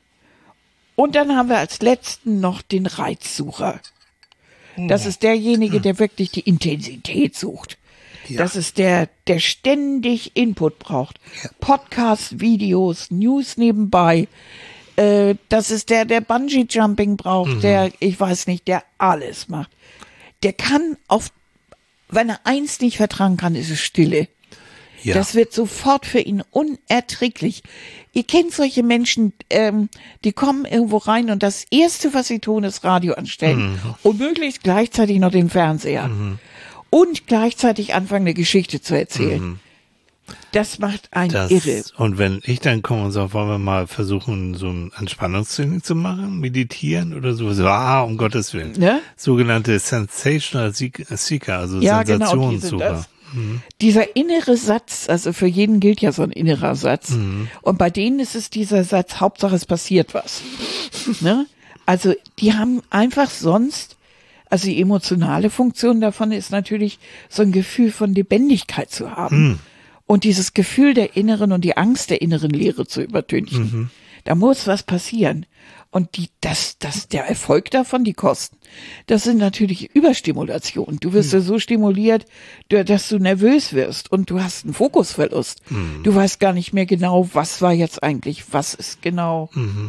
Und dann haben wir als letzten noch den Reizsucher. Das ist derjenige, der wirklich die Intensität sucht. Ja. Das ist der ständig Input braucht. Ja. Podcasts, Videos, News nebenbei. Das ist der Bungee-Jumping braucht, der alles macht. Der kann wenn er eins nicht vertragen kann, ist es Stille. Ja. Das wird sofort für ihn unerträglich. Ihr kennt solche Menschen, die kommen irgendwo rein und das Erste, was sie tun, ist Radio anstellen. Und möglichst gleichzeitig noch den Fernseher. Und gleichzeitig anfangen, eine Geschichte zu erzählen. Das macht einen irre. Und wenn ich dann komme und sage, wollen wir mal versuchen, so ein Entspannungstraining zu machen, meditieren oder so, um Gottes Willen. Ne? Sogenannte Sensational Seeker, also Sensationssucher. Dieser innere Satz, also für jeden gilt ja so ein innerer Satz. Und bei denen ist es dieser Satz, Hauptsache es passiert was. Ne? Also die haben einfach sonst, also die emotionale Funktion davon ist natürlich so ein Gefühl von Lebendigkeit zu haben. Und dieses Gefühl der inneren und die Angst der inneren Leere zu übertünchen. Da muss was passieren. Und der Erfolg davon, die Kosten, das sind natürlich Überstimulationen. Du wirst ja so stimuliert, dass du nervös wirst und du hast einen Fokusverlust. Du weißt gar nicht mehr genau, was ist genau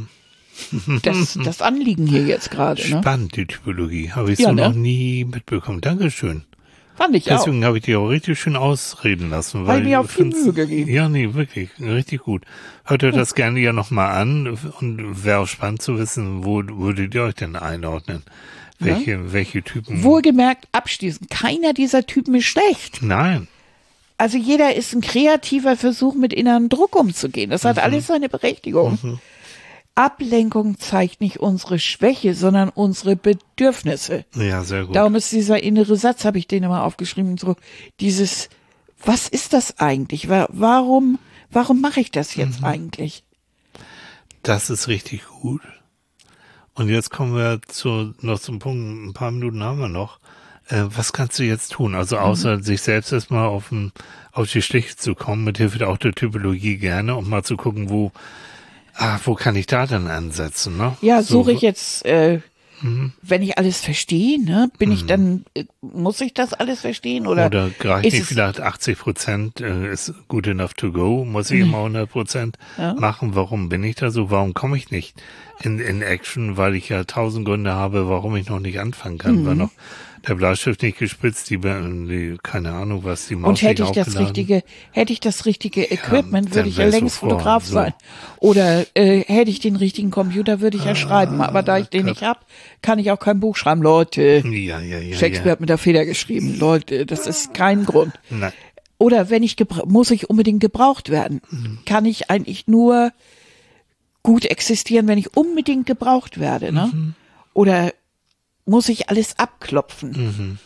das Anliegen hier jetzt gerade. Spannend, die Typologie. Habe ich so noch nie mitbekommen. Dankeschön. Fand ich auch. Deswegen habe ich dich auch richtig schön ausreden lassen. Weil mir auch viel Mühe gegeben. Ja, nee, wirklich, richtig gut. Hört euch das gerne ja nochmal an und wäre auch spannend zu wissen, wo würdet ihr euch denn einordnen? Welche Typen? Wohlgemerkt, abschließend, keiner dieser Typen ist schlecht. Nein. Also jeder ist ein kreativer Versuch, mit innerem Druck umzugehen. Das hat alles seine Berechtigung. Ablenkung zeigt nicht unsere Schwäche, sondern unsere Bedürfnisse. Ja, sehr gut. Darum ist dieser innere Satz, habe ich den immer aufgeschrieben, so dieses, was ist das eigentlich? Warum mache ich das jetzt eigentlich? Das ist richtig gut. Und jetzt kommen wir noch zum Punkt, ein paar Minuten haben wir noch. Was kannst du jetzt tun? Also außer sich selbst erstmal auf die Schliche zu kommen, mit Hilfe auch der Typologie gerne, um mal zu gucken, wo kann ich da dann ansetzen, ne? Ja, suche ich jetzt, wenn ich alles verstehe, ne, muss ich das alles verstehen oder reicht nicht vielleicht 80% ist good enough to go, muss ich immer 100% machen? Warum bin ich da so? Warum komme ich nicht in Action? Weil ich ja 1000 Gründe habe, warum ich noch nicht anfangen kann, weil noch der Bleistift nicht gespitzt, die keine Ahnung was, die Maus und hätte ich das richtige Equipment, würde ich ja längst Fotograf sein. Oder hätte ich den richtigen Computer, würde ich ja schreiben. Aber da ich den nicht habe, kann ich auch kein Buch schreiben. Leute, Shakespeare hat mit der Feder geschrieben. Leute, das ist kein Grund. Nein. Oder muss ich unbedingt gebraucht werden? Kann ich eigentlich nur gut existieren, wenn ich unbedingt gebraucht werde, ne? Oder muss ich alles abklopfen?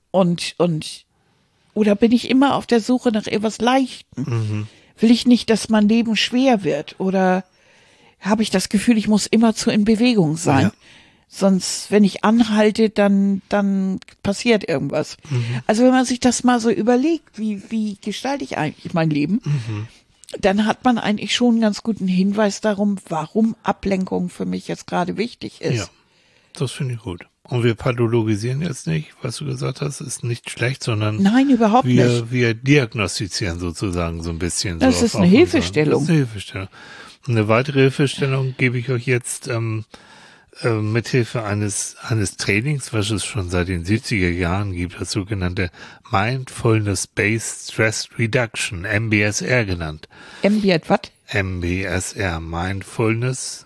Oder bin ich immer auf der Suche nach etwas Leichtem? Will ich nicht, dass mein Leben schwer wird? Oder habe ich das Gefühl, ich muss immerzu in Bewegung sein? Ja. Sonst, wenn ich anhalte, dann passiert irgendwas. Also wenn man sich das mal so überlegt, wie gestalte ich eigentlich mein Leben? Dann hat man eigentlich schon einen ganz guten Hinweis darum, warum Ablenkung für mich jetzt gerade wichtig ist. Ja, das finde ich gut. Und wir pathologisieren jetzt nicht, was du gesagt hast, ist nicht schlecht, sondern Nein, überhaupt nicht. wir diagnostizieren sozusagen so ein bisschen. Das so ist auf eine unseren- Hilfestellung. Das ist eine Hilfestellung. Und eine weitere Hilfestellung gebe ich euch jetzt mithilfe eines Trainings, was es schon seit den 70er Jahren gibt, das sogenannte Mindfulness-Based Stress Reduction, MBSR genannt. was? MBSR, Mindfulness.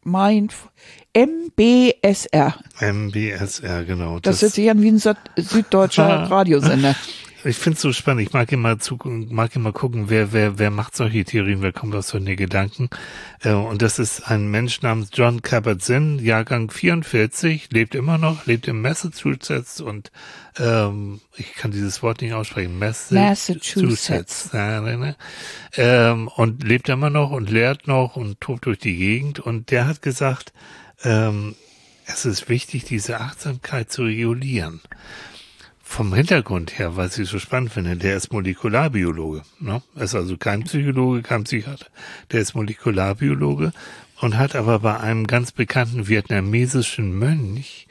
MBSR. MBSR, genau. Das hört sich an wie ein süddeutscher Radiosender. Ich finde es so spannend. Ich mag immer gucken, wer macht solche Theorien, wer kommt auf solche Gedanken. Und das ist ein Mensch namens Jon Kabat-Zinn, Jahrgang 44, lebt immer noch, lebt in Massachusetts und ich kann dieses Wort nicht aussprechen. Massachusetts. Und lebt immer noch und lehrt noch und tobt durch die Gegend. Und der hat gesagt, es ist wichtig, diese Achtsamkeit zu regulieren. Vom Hintergrund her, was ich so spannend finde, der ist Molekularbiologe. Ne? Ist also kein Psychologe, kein Psychiater. Der ist Molekularbiologe und hat aber bei einem ganz bekannten vietnamesischen Mönch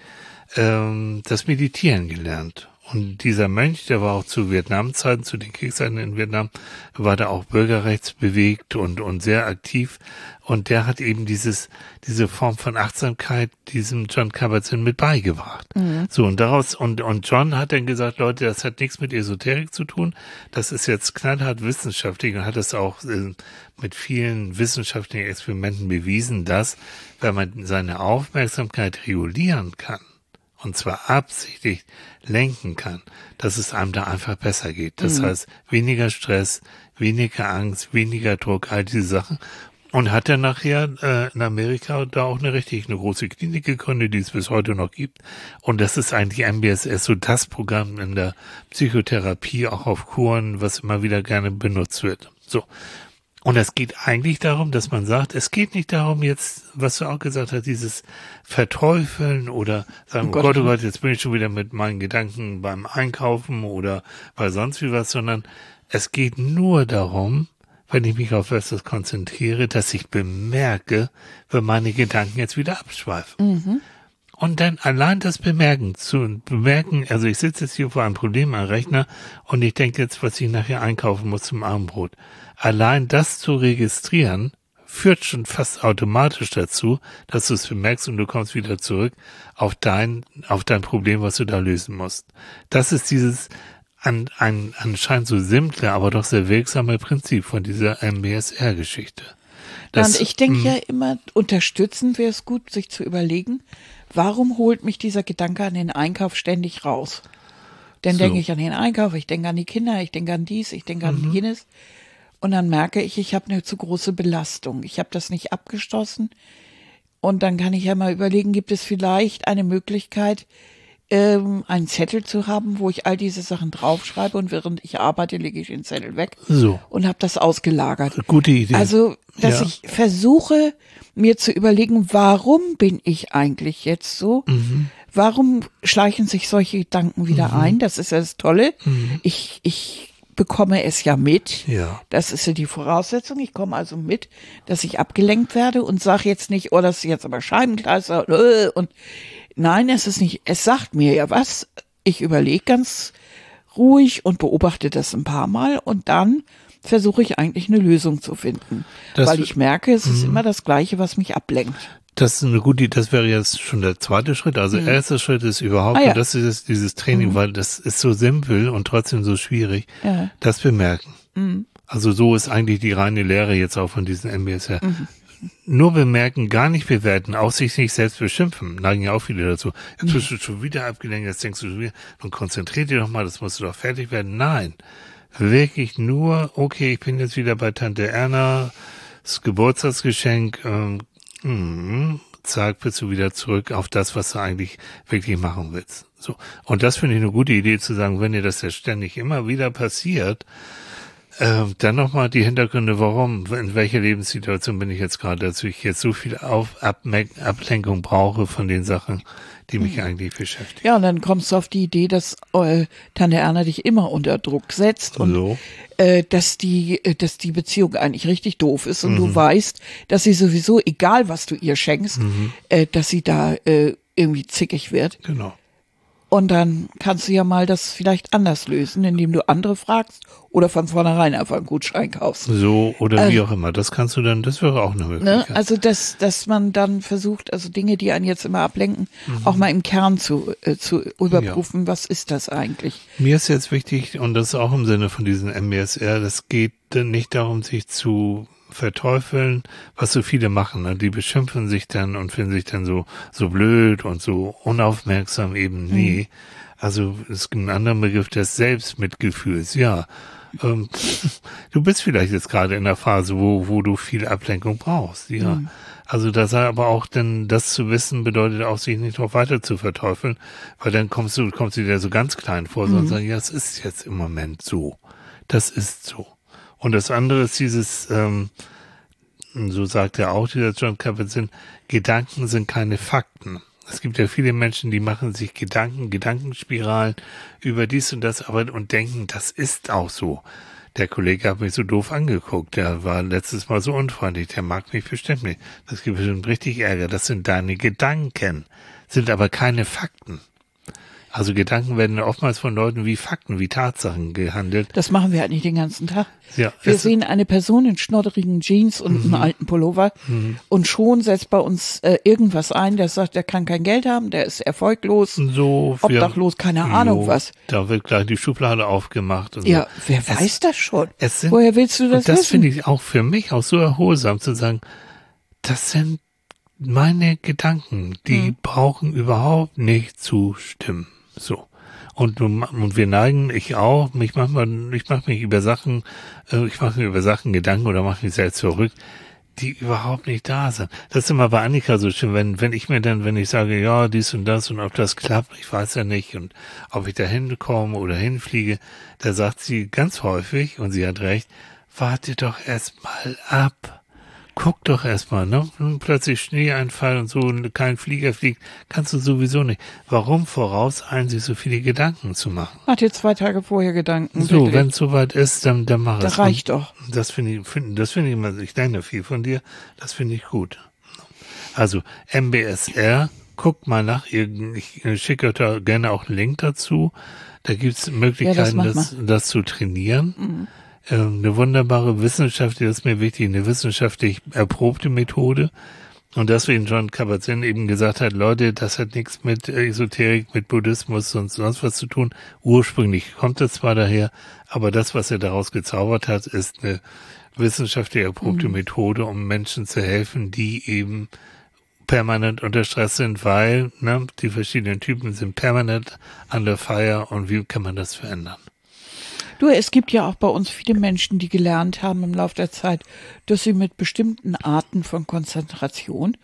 das Meditieren gelernt. Und dieser Mönch, der war auch zu Vietnamzeiten, zu den Kriegszeiten in Vietnam, war da auch bürgerrechtsbewegt und sehr aktiv. Und der hat eben diese Form von Achtsamkeit diesem Jon Kabat-Zinn mit beigebracht. Mhm. So, und daraus, und John hat dann gesagt, Leute, das hat nichts mit Esoterik zu tun. Das ist jetzt knallhart wissenschaftlich und hat es auch mit vielen wissenschaftlichen Experimenten bewiesen, dass, wenn man seine Aufmerksamkeit regulieren kann, und zwar absichtlich lenken kann, dass es einem da einfach besser geht. Das heißt, weniger Stress, weniger Angst, weniger Druck, all diese Sachen. Und hat dann nachher in Amerika da auch eine große Klinik gegründet, die es bis heute noch gibt. Und das ist eigentlich MBSR, so das Programm in der Psychotherapie, auch auf Kuren, was immer wieder gerne benutzt wird. So. Und es geht eigentlich darum, dass man sagt, es geht nicht darum jetzt, was du auch gesagt hast, dieses Verteufeln oder sagen, oh Gott, jetzt bin ich schon wieder mit meinen Gedanken beim Einkaufen oder bei sonst wie was, sondern es geht nur darum, wenn ich mich auf etwas konzentriere, dass ich bemerke, wenn meine Gedanken jetzt wieder abschweifen. Mhm. Und dann allein das bemerken, also ich sitze jetzt hier vor einem Problem am Rechner und ich denke jetzt, was ich nachher einkaufen muss zum Abendbrot. Allein das zu registrieren, führt schon fast automatisch dazu, dass du es bemerkst und du kommst wieder zurück auf dein Problem, was du da lösen musst. Das ist dieses anscheinend so simple, aber doch sehr wirksame Prinzip von dieser MBSR-Geschichte. Und ich denke ja immer, unterstützend wäre es gut, sich zu überlegen, warum holt mich dieser Gedanke an den Einkauf ständig raus? Dann denke ich an den Einkauf, ich denke an die Kinder, ich denke an dies, ich denke an jenes. Und dann merke ich habe eine zu große Belastung. Ich habe das nicht abgeschlossen. Und dann kann ich ja mal überlegen, gibt es vielleicht eine Möglichkeit, einen Zettel zu haben, wo ich all diese Sachen draufschreibe und während ich arbeite, lege ich den Zettel weg und habe das ausgelagert. Gute Idee. Also, dass ich versuche, mir zu überlegen, warum bin ich eigentlich jetzt so? Mhm. Warum schleichen sich solche Gedanken wieder ein? Das ist ja das Tolle. Mhm. Ich bekomme es ja mit. Ja. Das ist ja die Voraussetzung. Ich komme also mit, dass ich abgelenkt werde und sage jetzt nicht, oh, das ist jetzt aber Scheibenkleister und nein, es ist nicht, es sagt mir ja was. Ich überlege ganz ruhig und beobachte das ein paar Mal und dann versuche ich eigentlich eine Lösung zu finden. Weil ich merke, es ist immer das Gleiche, was mich ablenkt. Das ist eine gute Idee, das wäre jetzt schon der zweite Schritt. Also erster Schritt ist überhaupt, und das ist dieses Training, weil das ist so simpel und trotzdem so schwierig, das bemerken. Also so ist eigentlich die reine Lehre jetzt auch von diesen MBSR. Nur bemerken, gar nicht bewerten, auch sich nicht selbst beschimpfen, neigen ja auch viele dazu. Jetzt bist du schon wieder abgelenkt, jetzt denkst du schon wieder, nun konzentrier dich doch mal, das musst du doch fertig werden. Nein, wirklich nur, okay, ich bin jetzt wieder bei Tante Erna, das Geburtstagsgeschenk, zack, bist du wieder zurück auf das, was du eigentlich wirklich machen willst. So. Und das finde ich eine gute Idee zu sagen, wenn dir das ja ständig immer wieder passiert, dann nochmal die Hintergründe, warum, in welcher Lebenssituation bin ich jetzt gerade, dass ich jetzt so viel Ablenkung brauche von den Sachen, die mich eigentlich beschäftigen. Ja, und dann kommst du auf die Idee, dass Tante Erna dich immer unter Druck setzt und dass die Beziehung eigentlich richtig doof ist und du weißt, dass sie sowieso, egal was du ihr schenkst, dass sie da irgendwie zickig wird. Genau. Und dann kannst du ja mal das vielleicht anders lösen, indem du andere fragst oder von vornherein einfach einen Gutschein kaufst. So oder wie auch immer. Das kannst du dann, das wäre auch eine Möglichkeit. Ne? Also dass man dann versucht, also Dinge, die einen jetzt immer ablenken, auch mal im Kern zu überprüfen, was ist das eigentlich? Mir ist jetzt wichtig, und das ist auch im Sinne von diesem MBSR, das geht nicht darum, sich zu verteufeln, was so viele machen. Ne? Die beschimpfen sich dann und finden sich dann so blöd und so unaufmerksam eben. Nee. Also es gibt einen anderen Begriff des Selbstmitgefühls. Ja, du bist vielleicht jetzt gerade in der Phase, wo du viel Ablenkung brauchst. Ja. Also das aber auch denn das zu wissen bedeutet auch, sich nicht noch weiter zu verteufeln, weil dann kommst du dir so ganz klein vor, sondern sagen, ja, es ist jetzt im Moment so. Das ist so. Und das andere ist dieses, so sagt er auch, dieser Jon Kabat-Zinn, Gedanken sind keine Fakten. Es gibt ja viele Menschen, die machen sich Gedankenspiralen über dies und das und denken, das ist auch so. Der Kollege hat mich so doof angeguckt, der war letztes Mal so unfreundlich, der mag mich bestimmt nicht. Das gibt bestimmt richtig Ärger. Das sind deine Gedanken, sind aber keine Fakten. Also Gedanken werden oftmals von Leuten wie Fakten, wie Tatsachen gehandelt. Das machen wir halt nicht den ganzen Tag. Ja, wir sehen eine Person in schnodderigen Jeans und einem alten Pullover und schon setzt bei uns irgendwas ein, der sagt, der kann kein Geld haben, der ist erfolglos, so, obdachlos, keine Ahnung was. Da wird gleich die Schublade aufgemacht. Und ja, so. Wer weiß das schon? Woher willst du das wissen? Das finde ich auch für mich auch so erholsam zu sagen, das sind meine Gedanken, die brauchen überhaupt nicht zu stimmen. So. Und wir neigen, ich auch, ich mache mir über Sachen Gedanken oder mache mich selbst verrückt, die überhaupt nicht da sind. Das ist immer bei Annika so schön, wenn ich sage, ja, dies und das und ob das klappt, ich weiß ja nicht und ob ich da hinkomme oder hinfliege, da sagt sie ganz häufig, und sie hat recht, warte doch erst mal ab. Guck doch erstmal, ne? Plötzlich Schneeeinfall und so, und kein Flieger fliegt, kannst du sowieso nicht. Warum vorauseilen, sich so viele Gedanken zu machen? Mach dir 2 Tage vorher Gedanken. So, wenn es soweit ist, dann mach es. Das reicht doch. Das finde ich immer, ich lerne viel von dir, das finde ich gut. Also, MBSR, guck mal nach, ich schicke euch da gerne auch einen Link dazu. Da gibt's Möglichkeiten, das zu trainieren. Eine wunderbare wissenschaftliche, das ist mir wichtig, eine wissenschaftlich erprobte Methode. Und deswegen Jon Kabat-Zinn eben gesagt hat, Leute, das hat nichts mit Esoterik, mit Buddhismus und sonst was zu tun. Ursprünglich kommt es zwar daher, aber das, was er daraus gezaubert hat, ist eine wissenschaftlich erprobte Methode, um Menschen zu helfen, die eben permanent unter Stress sind, weil die verschiedenen Typen sind permanent under fire, und wie kann man das verändern? Du, es gibt ja auch bei uns viele Menschen, die gelernt haben im Laufe der Zeit, dass sie mit bestimmten Arten von Konzentration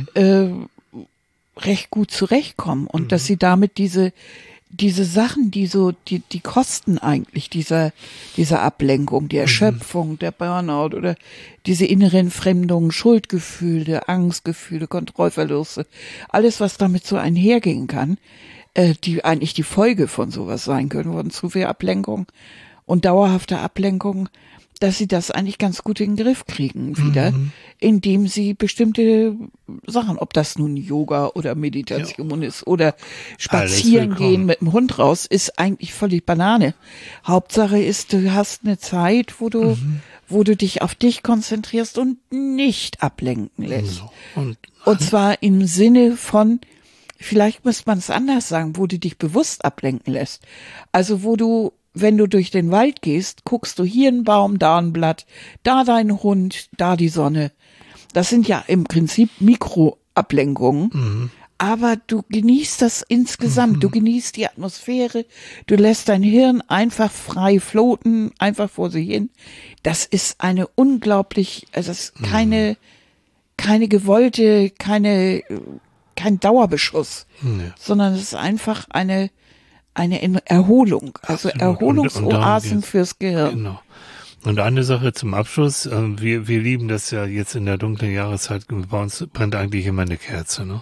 recht gut zurechtkommen und dass sie damit diese Sachen, die Kosten eigentlich dieser Ablenkung, die Erschöpfung, der Burnout oder diese innere Entfremdung, Schuldgefühle, Angstgefühle, Kontrollverluste, alles, was damit so einhergehen kann, die eigentlich die Folge von sowas sein können, von zu viel Ablenkung und dauerhafte Ablenkung, dass sie das eigentlich ganz gut in den Griff kriegen wieder, indem sie bestimmte Sachen, ob das nun Yoga oder Meditation ist oder spazieren gehen mit dem Hund raus, ist eigentlich völlig Banane. Hauptsache ist, du hast eine Zeit, wo du dich auf dich konzentrierst und nicht ablenken lässt. Und zwar im Sinne von, vielleicht müsste man es anders sagen, wo du dich bewusst ablenken lässt. Also wo du, wenn du durch den Wald gehst, guckst du hier einen Baum, da ein Blatt, da dein Hund, da die Sonne. Das sind ja im Prinzip Mikroablenkungen. Aber du genießt das insgesamt. Du genießt die Atmosphäre. Du lässt dein Hirn einfach frei floaten, einfach vor sich hin. Das ist eine unglaublich, also es ist keine gewollte, kein Dauerbeschuss, sondern es ist einfach eine Erholung, also Erholungsoasen fürs Gehirn. Genau. Und eine Sache zum Abschluss, wir lieben das ja jetzt in der dunklen Jahreszeit, bei uns brennt eigentlich immer eine Kerze, ne?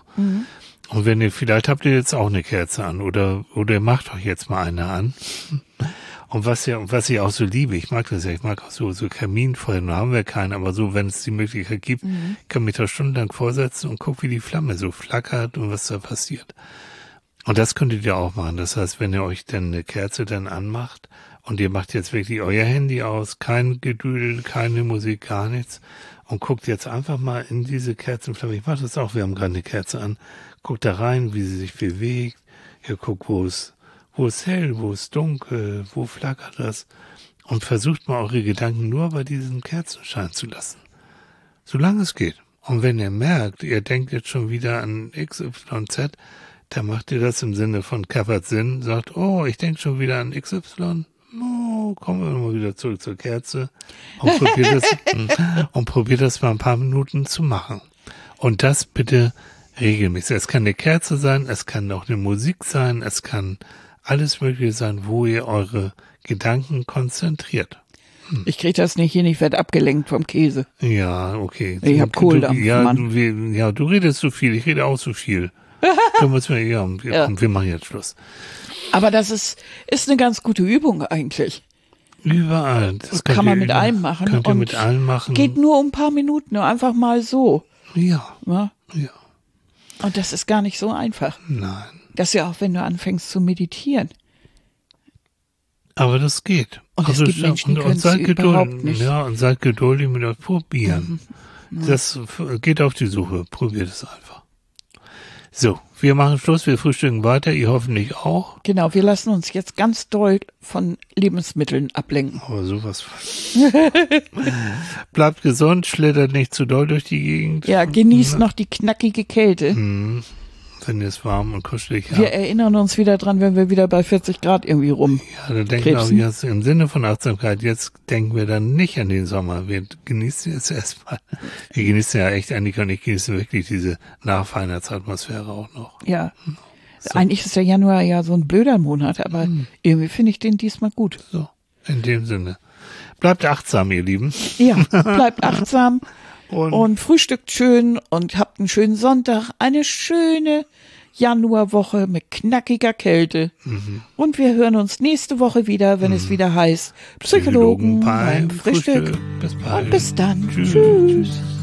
Und vielleicht habt ihr jetzt auch eine Kerze an oder ihr macht euch jetzt mal eine an. Und was ich auch so liebe, ich mag das ja, ich mag auch so Kaminfeuer, nun haben wir keinen, aber so, wenn es die Möglichkeit gibt, kann mich da stundenlang vorsetzen und guck, wie die Flamme so flackert und was da passiert. Und das könntet ihr auch machen. Das heißt, wenn ihr euch dann eine Kerze dann anmacht und ihr macht jetzt wirklich euer Handy aus, kein Gedüdel, keine Musik, gar nichts und guckt jetzt einfach mal in diese Kerzenflamme. Ich mache das auch, wir haben gerade eine Kerze an. Guckt da rein, wie sie sich bewegt. Ihr guckt, wo es hell, wo es dunkel, wo flackert das. Und versucht mal eure Gedanken nur bei diesem Kerzenschein zu lassen. Solange es geht. Und wenn ihr merkt, ihr denkt jetzt schon wieder an XYZ, dann macht ihr das im Sinne von Kabat-Zinn, sagt, oh, ich denke schon wieder an XY. Oh, kommen wir mal wieder zurück zur Kerze und probiert das mal ein paar Minuten zu machen. Und das bitte regelmäßig. Es kann eine Kerze sein, es kann auch eine Musik sein, es kann alles Mögliche sein, wo ihr eure Gedanken konzentriert. Ich kriege das nicht hin, ich werde abgelenkt vom Käse. Ja, okay. Ich habe Kohldampf, Mann. Du redest so viel, ich rede auch so viel. Wir machen jetzt Schluss. Aber das ist eine ganz gute Übung eigentlich. Überall. Das kann man mit allem machen. Könnt ihr mit allem machen. Geht nur um ein paar Minuten, nur einfach mal so. Ja. Ja. Ja. Und das ist gar nicht so einfach. Nein. Das ist ja auch, wenn du anfängst zu meditieren. Aber das geht. Und es gibt Menschen, die können es überhaupt nicht. Ja, und seid geduldig mit euch probieren. Das geht auf die Suche. Probiert es einfach. So, wir machen Schluss, wir frühstücken weiter, ihr hoffentlich auch. Genau, wir lassen uns jetzt ganz doll von Lebensmitteln ablenken. Aber sowas. Bleibt gesund, schlittert nicht zu doll durch die Gegend. Ja, genießt noch die knackige Kälte. Wenn ihr es warm und kuschelig habt. Wir erinnern uns wieder dran, wenn wir wieder bei 40 Grad irgendwie rum. Ja, da denken wir auch jetzt im Sinne von Achtsamkeit, jetzt denken wir dann nicht an den Sommer. Wir genießen jetzt erstmal. Wir genießen ja echt, Annika und ich genießen wirklich diese Nachweihnachtsatmosphäre auch noch. Ja. So. Eigentlich ist der Januar ja so ein blöder Monat, aber irgendwie finde ich den diesmal gut. So, in dem Sinne. Bleibt achtsam, ihr Lieben. Ja, bleibt achtsam. Und frühstückt schön und habt einen schönen Sonntag, eine schöne Januarwoche mit knackiger Kälte. Und wir hören uns nächste Woche wieder, wenn es wieder heißt Psychologen beim Frühstück. Bis bald. Und bis dann. Tschüss.